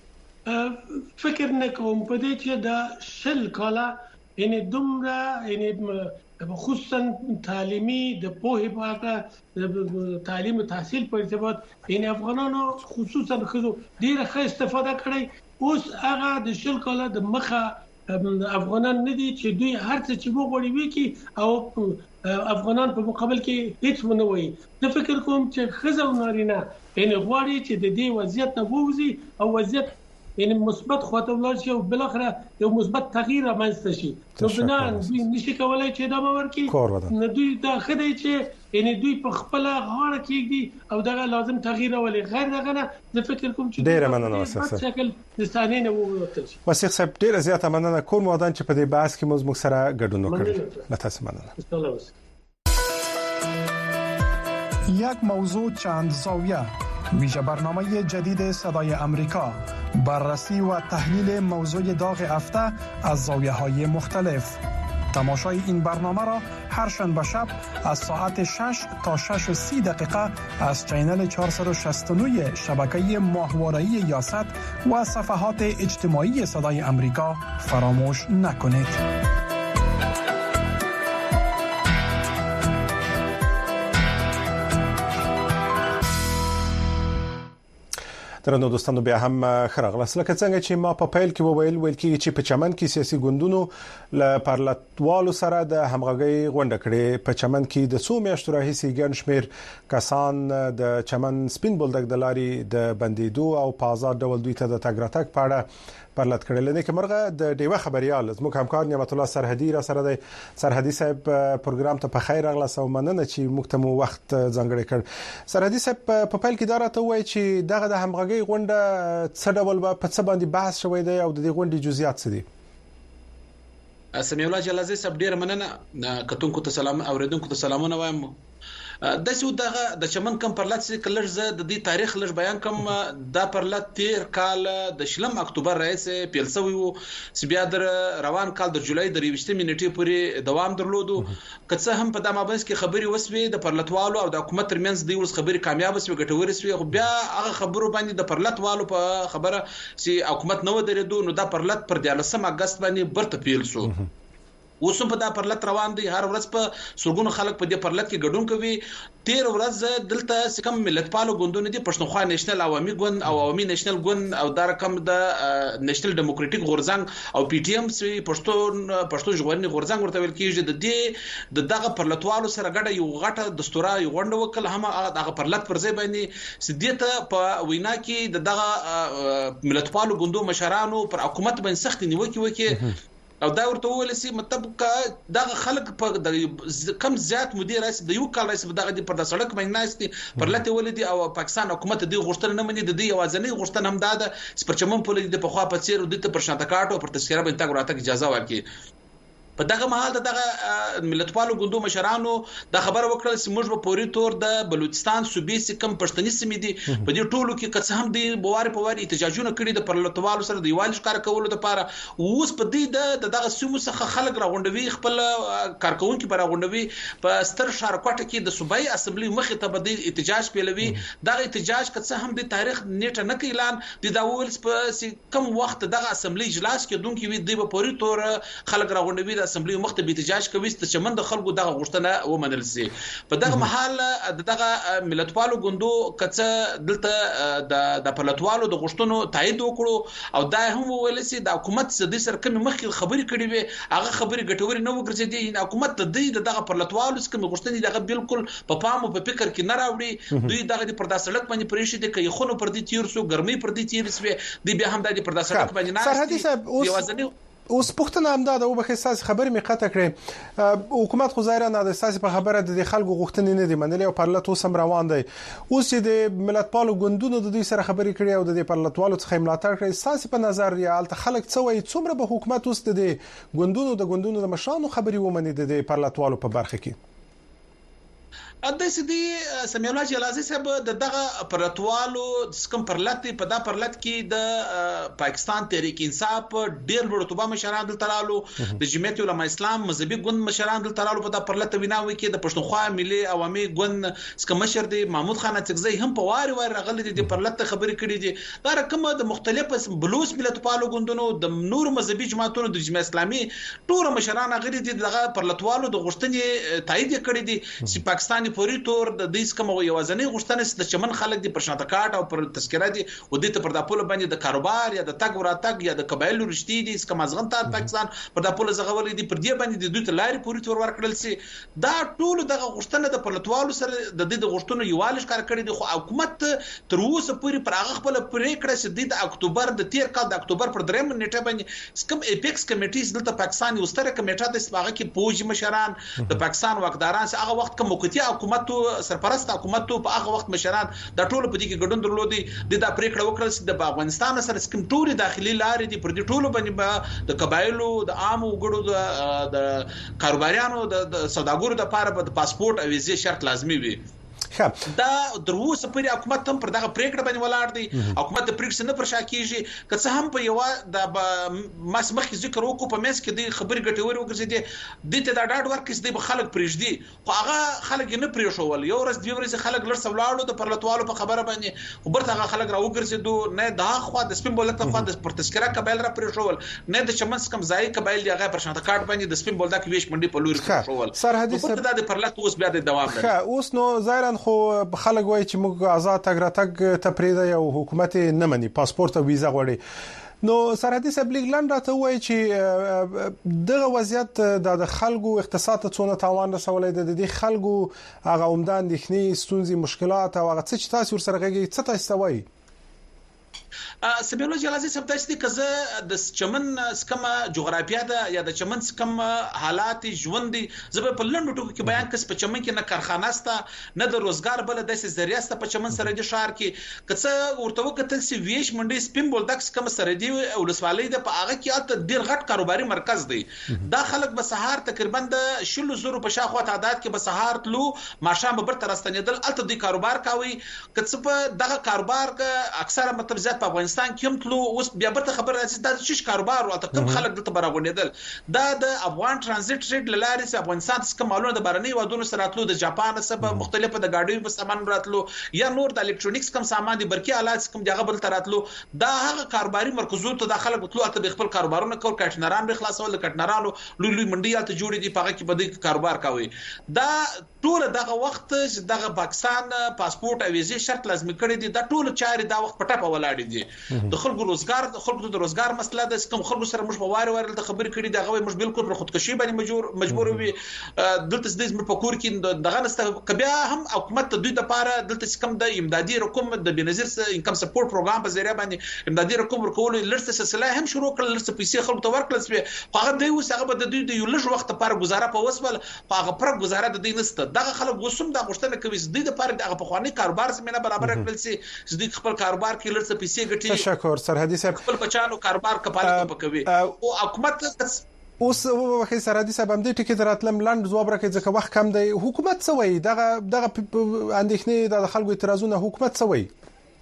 فکر نه کوم په دې چې دا شل کاله یعنی دومره یعنی خصوصا تعلیمي د پوهې په اړه تعلیم او تحصیل په ارتباط یعنی افغانانو خصوصا خزو ډیره ښه استفاده کړې اوس هغه د شل کاله د مخه افغانان نه دي چې دوی هر څه چې وګوري وکي او افغانان په مقابل کې هیڅ ونه وایي زه فکر کوم چې خزه او نارینه یعنی غواړي چې د دې وضعیت نه ووځي او وضعیت یعنی مثبت خواته ولاړ شي او بل اخره یو مثبت تغییر رامنځته شي نو بنان دوی نشي کولای چې دا ورکړي نو دوی دا خدای چې یعنی دوی په خپل غاړه کېږي او دا لازم تغییر ولې غیر دغه نه زه فکر کوم چې ډیر مننه وسه شکل د ثاني نه ووتل شي وثیق صاحب ډیر زیاته مننه کوم ودان چې په دې بحث کې موږ سره ګډون وکړو متاسف مننه یک موضوع چند زاویه ویژه برنامه جدید صدای امریکا بررسی و تحلیل موضوع داغ هفته از زاویه‌های مختلف تماشای این برنامه را هر شنبه شب از ساعت شش تا شش و سی دقیقه از چینل چهارصد و شصت و نه شبکه ماهواره‌ای یاست و صفحات اجتماعی صدای امریکا فراموش نکنید. درنو دوستانو بیا هم خراغله لکه څنګه چې ما په پیل کې وویل ویل کېږي چې په چمن کې سیاسي ګوندونو ل پارلمانوالو سره د همغږي غونډه کړې. په چمن کې د څو میاشتو راهیسې ګڼ شمېر کسان د چمن سپین بولدک د لارې د بندیدو او په آزاد ډول دوی ته د تګ راتګ په اړه پرلط کړل. نه کومرغه د ډیوه خبريال زموږ همکار نعمت الله سرحدي را سره دی. سرحدي صاحب پروګرام ته په خیر اغلا سو مننه چې موږ ته مو وخت ځانګړی کړ. سرحدي صاحب په پیل کې دا راته وایي چې دغه د همغږي غونډه څه ډول په څه باندې بحث شوی دی او د دې غونډې جزئیات څه دي؟ سمي الله جلازي صاحب ډیر مننه. کتونکو ته سلام اوریدونکو ته سلامونه وایم. د څو دغه د چمن کم پرلط چې کلر ز د دې تاریخ لږ بیان کوم. دا پرلط تیر کال د شلم اکتوبر رئیس پیلسوي وو چې بیا در روان کال د جولای د یوشتمې نیټې پورې دوام درلودو. کڅه هم په دمه بس کې خبري وسوي د پرلطوالو او د حکومت ترمنځ د ورس خبري کامیاب وسوي ګټور وسوي. خو بیا هغه خبرو باندې د پرلطوالو په خبره چې حکومت نو درېدو نو دا پرلط پر دیارلسم اگست باندې برته پیل شو. اوسم په دا پرلط روان دي. هر ورځ په سرګونو خلک په دې پرلط کې ګډون کوي. تیر ورځ دلته سکم ملتپالو ګوندونه دي پښتونخوا نېشنل عوامي ګوند او عوامي نېشنل ګوند او دا رقم د نېشنل ډیموکراټیک غورځنګ او پی ټی ایم سي پښتون پښتون ژغورنې غورځنګ ورته ویل کیږي. د دې د دغه پرلطوالو سره ګډه یو غټه دستوره یو غونډه وکړه. هم دغه پرلط پر ځای باندې سديته په وینا کې د دغه ملتپالو ګوندو مشرانو پر حکومت باندې سخت نیوکه وکړي او دا ورته ویل سي مطلب ک دغه خلک په کم زیات مدیر رئیس د یو کال رئیس دغه د پر د سړک باندې ناشتي پرلته ولدي او پاکستان حکومت د غوښتنه نه مني. د دې اوازنۍ غوښتنه هم دا ده چې پرچمن په لید په خوا په چیر د ته پر شاته کاټو پر تذکره باندې تګ راته اجازه ورکړي. په دغه مهال دغه ملتپالو ګوندو مشرانو دا خبر وکړل چې موږ په پوری تور د بلوچستان صوبې سکم پښتني سیمې دي په دې ټولو کې کڅ هم دي بواري په واري احتجاجونه کړي د پرلطوالو سره د یوالش کار کولو لپاره. اوس په دې د دغه سیمو څخه خلک راغونډوي خپل کارکونکو پر راغونډوي په ستر شارکوټه کې د صوبایي اسمبلی مخې ته بده احتجاج پیلوي. دغه احتجاج کڅ هم د تاریخ نیټه نه اعلان دي دا ولس په کم وخت دغه اسمبلی اجلاس کې دونکو وي د پوری تور خلک راغونډوي اسمبلی مخته به احتجاج کوي چې چمن د خلکو دغه غوښتنه ومنل سي. په دغه محل دغه ملتپالو ګوندو کڅه دلته د د پرلطوالو د غوښتنو تایید وکړو او دا هم ویل سي د حکومت د سر کمی مخکې خبري کړي وي هغه خبري ګټوري نه وګرځي. حکومت د دې دغه پرلطوالو څخه غوښتنې دغه بالکل په پامو په فکر کې نه راوړي. دوی دغه د پرداسلک باندې پریشي د کوي خونو پر دې تیر سو ګرمي پر دې تیر سو دی بیا هم د پرداسلک باندې نه سرحدي صاحب اوس پښتنه همداده او به اساس خبرې می قطع کړې. حکومت خو ظاهرا د اساس په خبره د خلکو غوښتنې نه دي منلې او پرلط اوس هم روان دی. اوس د ملتپالو ګوندونو د دوی سره خبرې کړي او د پرلطوالو څخه ملاتړ کړي. اساس په نظر ریال ته خلک څه وایي څومره به حکومت اوس د ګوندونو د ګوندونو د مشرانو خبرې ومني د پرلطوالو په برخه کې؟ اده سدي سمي الله جلازي صاحب دغه پرلطوالو سکم پرلط په دا پرلط کې د پاکستان تحریک انصاف ډیر لوړتوبه مشران دل ترالو د جمعیت علماء اسلام مذهبي ګوند مشران دل ترالو په دا پرلط ویناوي کې د پښتونخوا ملي عوامي ګوند سکم مشر دی محمود خان اڅکزی هم په واره واره راغلي دي پرلط خبرې کړي دي. دا رقم د مختلف بلوچ ملتپالو ګوندونو د نور مذهبي جماعتونو د جمعیت اسلامي ټول مشران غړي دي دغه پرلطوالو د غوښتنې تایید کړي دي چې پاکستان پوری تور د دې کوم یوازنۍ غوښتنه د چمن خلک دي پر شاته کاټ او پر تذکره دي و دې ته پر د پوله باندې د کاروبار یا د تګ وراتګ یا د قبایلو رشتي دي کوم ازغن ته پاکستان پر د پوله زغولې دي پر دې باندې د دوی ته لاري پوری تور ورکړل سي. دا ټول دغه غوښتنه د پرلطوالو سره د دې د غوښتنو یوالش کار کړی دي. خو حکومت تر اوسه پوری پر هغه خپل پریکړه چې د اکتوبر د تیر کال د اکتوبر پر دریم نیټه باندې کوم اپیکس کمیټیز دلته پاکستان یو ستره کمیټه د سپاغه کې پوج مشران د پاکستان واکداران هغه وخت کوم وقتی حکومت سرپرست حکومت په هغه وخت مشران د ټولو په دې کې ګډون درلودي. د دا پریکړه وکړل چې د افغانستان سره سکم ټولي داخلي لارې دي پر دې ټولو باندې د قبایلو د عام وګړو د کاروباریانو د سوداګرو لپاره د پاسپورت او ویزې شرط لازمي وي. دا دروسه پر حکومت هم پر دغه پریکړه باندې ولاړ دی. حکومت د پریکړې نه پر شا کیږي که څه هم په یو د ماس مخکې ذکر وکړو په مېس کې د خبرې ګټوري وګرځي دي ته دا ډاډ ورکړي چې د خلک پریږدي خو هغه خلک نه پریښول. یو ورځ دوی ورځ خلک لړ سولاړو د پرلطوالو په خبره باندې خو برته هغه خلک راوګرځي نه دا خو د سپین بولدک په خوا د پر تذکره قبایل را پریښول نه د چمن کم ځای قبایل دی هغه پر شاته کارت باندې د سپین بولدک ویش منډي په لوري پریښول. سرحدي د پرلط اوس بیا د دوام ده. اوس نو ظاهرا افغانستان خو خلک وایي چې موږ آزاد تګ راتګ ته پریږدي او حکومت نه مني پاسپورت او ویزا غواړي. نو سرحدي سبلیګلند راته وایي چې دغه وضعیت د خلکو اقتصاد ته څونه تاوان رسولای دی، د دې خلکو هغه عمده اندېښنې ستونزې مشکلات او هغه څه چې تاسو ورسره غږی څه تاسو وایي؟ سبیلو جلازي سم تاسو دي کزه د چمن سکم جغرافیا ده یا د چمن سکم حالات ژوند دي زبر په لندو ټکو کې بیان کس په چمن کې نه کارخانه ستا نه د روزګار بل د ذریعہ ستا په چمن سره د شهر کې کڅه ورته وکتل سی ویش منډي سپین بولدکس کم سره دی او لسوالۍ د په هغه کې الته ډیر غټ کاروباري مرکز دی. دا خلک به سهار تقریبا د شلو زرو په شاخو تعداد کې به سهار تلو ماشام به برته راستنیدل الته د کاروبار کوي کڅه په دغه کاروبار کې اکثره مطلب زیات په افغانستان کې هم تلو اوس بیا برته خبر راځي دا شش کاروبار او کم خلک دلته براغونیدل. دا د افغان ترانزیت ټریډ لارې سره افغانستان څخه مالونه د بارني ودونو سره راتلو د جاپان سره مختلفه د گاډیو په سامان راتلو یا نور د الکترونیکس کم سامان دي برقي آلات کم جګه بل راتلو. دا هغه کاروباري مرکزونو ته داخله بتلو ته خپل کاروبارونه کول کټنران به خلاصول کټنرانو لوی لوی منډي ته جوړې دي پاګه کې بده کاروبار کوي. دا ټول دغه وخت چې دغه پاکستان پاسپورت او ویزه شرط لازمي کړی دي دا ټول چاري دا وخت پټه په ولاړ دي. د خلکو روزګار د خلکو د روزګار مسله د کوم خلکو سره موږ په واره واره د خبرې کړي دا غوي موږ بالکل پر خودکشي باندې مجبور مجبور وي دلته د موږ په کور کې دغه نست کبیا هم حکومت د دوی د پاره دلته کوم د امدادي رقم د بنظیر انکم سپورټ پروګرام په ذریعہ باندې امدادي رقم ورکول لرسه سلسله هم شروع کړل لرسه پیسې خلکو ته ورکړل سي هغه دوی اوس هغه د دوی د یو لږ وخت لپاره گزاره په وسول هغه پر گزاره د دې نست دغه خلک وسوم د غشتنه کوي د دې لپاره دغه په خواني کاروبار سمنه برابر کړل سي چې خپل کاروبار کې لرسه پیسې ګټي. تشکر سرحدي صاحب خپل بچانو کاروبار کپاله کوي او حکومت اوس وخت سرحدي صاحب هم دې ټکی دراتلم لاند جواب راکړي ځکه وخت کم دی. حکومت څه وایي دغه دغه اندېښنې د خلکو اعتراضونه حکومت څه وایي؟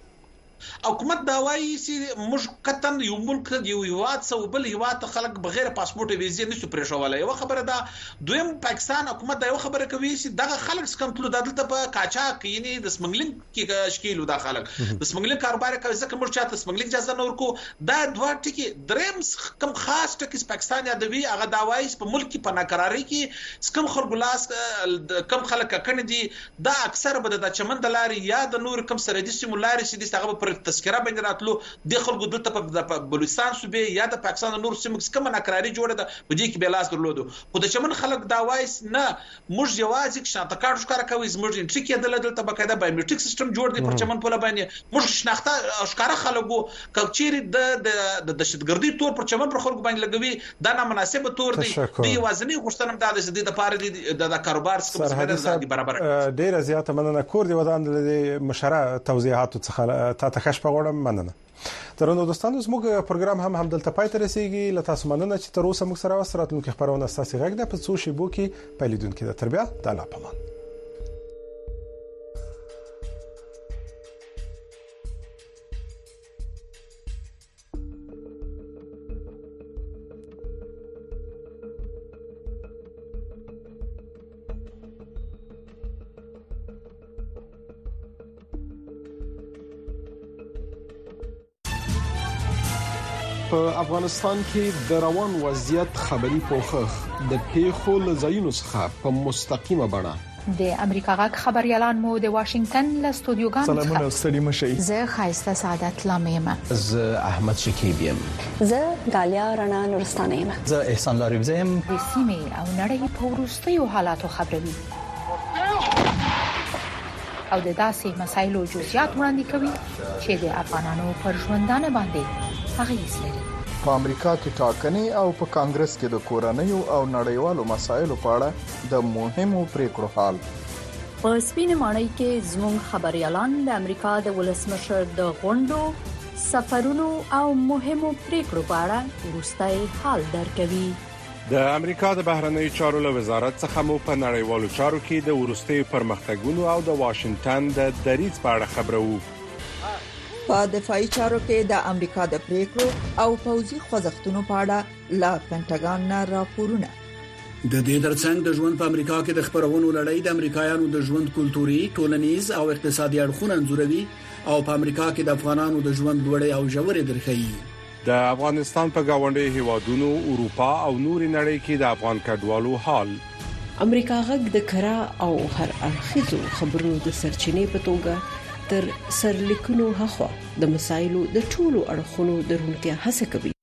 حکومت دا وایي چې موږ کتن یو ملک یو هیواد سو بل هیواد خلک بغیر پاسپورت او ویزه نشو پرېښولای. یو خبره ده دویم پاکستان حکومت دا یو خبره کوي چې دغه خلک سکم تلو دلته په کاچا کې نه د سمګلینګ کې شکیل دا خلک د سمګلینګ کاروبار کوي ځکه موږ چاته سمګلینګ اجازه نه ورکو. دا دوه ټکي دریم کم خاص ټکي پاکستان یادوي هغه دا وایي په ملک کې په ناقراری کې سکم خلګلاس کم خلک کنه دي دا اکثر به د چمن د لاري یا د نور کم سره دي سیمولاري چې دغه پر تذکره باندې راتلو د خلکو دلته په بلوچستان صوبې یا د پاکستان نور سیمو کې کوم ناقراری جوړه ده په دې کې بلاس درلودو خو د چمن خلک دا وایس نه موږ یوازې شناخته کارت ښکار کوي زموږ انټری کې دلته دلته بقاعده بایومټریک سیستم جوړ دی پر چمن په باندې موږ شناخته ښکار خلکو کچيري د د دهشتګردي تور پر چمن پر خلکو باندې لګوي دا نامناسب تور دی دی وازنی غوښتنه د دې د پاره دی د کاروبار څخه برابر ډیر زیاته مننه کور دی ودان د مشره توضیحات څخه تا ته خښ پغوړم مننه. ترنو دوستانو زموږ پروګرام هم هم دلته پای ته رسیدي لته تاسو مننه چې تر اوسه موږ سره وسراتونکو کې خبرونه اساسي غږ ده په څو شیبو کې پیلیدونکو د تربیه د لا پمان. په افغانستان کې د روان وضعیت خبري پوښښ د پیښو لزاینو څخه په مستقیمه بڼه د امریکا غږ خبريالان مو د واشنگټن له استودیوګانو څخه سلامونه ستړي مشي. زه خایسته سعادت لامیم. زه احمد شکیب یم. زه غالیا رڼا نورستانه یم. زه احسان لاریب زم. د سیمې او نړۍ په وروستیو حالاتو خبروي او د داسې مسایلو جزئیات وړاندې کوي چې د افغانانو پر ژوندانه باندې اغیز لري. په امریکا کې ټاکنې او په کانګرس کې د کورنیو او نړیوالو مسایلو په اړه د مهمو پریکړو حال. په سپینه ماڼۍ کې زموږ خبريالان د امریکا د ولسمشر د غونډو سفرونو او مهمو پریکړو په اړه وروستي حال درکوي. د امریکا د بهرنی چارو له وزارت څخه مو په نړیوالو چارو کې د ورستي پرمختګونو او د واشنگټن د دریځ په اړه خبرو. په دفاعي چارو کې د امریکا د پریکړو او پوځي خوځښتونو په اړه لا پینټاګان نه راپورونه. د دې ترڅنګ د ژوند په امریکا کې د خبرونو لړۍ د امریکایانو د ژوند کلتوري، ټولنیز او اقتصادي اړخونه انځوروي او په امریکا کې د افغانانو د ژوند لوړې او ژورې درخي. د افغانستان په گاونډي هیوادونو، اروپا او نوري نړۍ کې د افغان کډوالو حال. امریکا غږ د کرا او هر اړخیزو خبرونو د سرچینې په توګه تر سرلیکونو هخوا د مسایلو د ټولو اړخونو د روڼتیا هڅه کوي.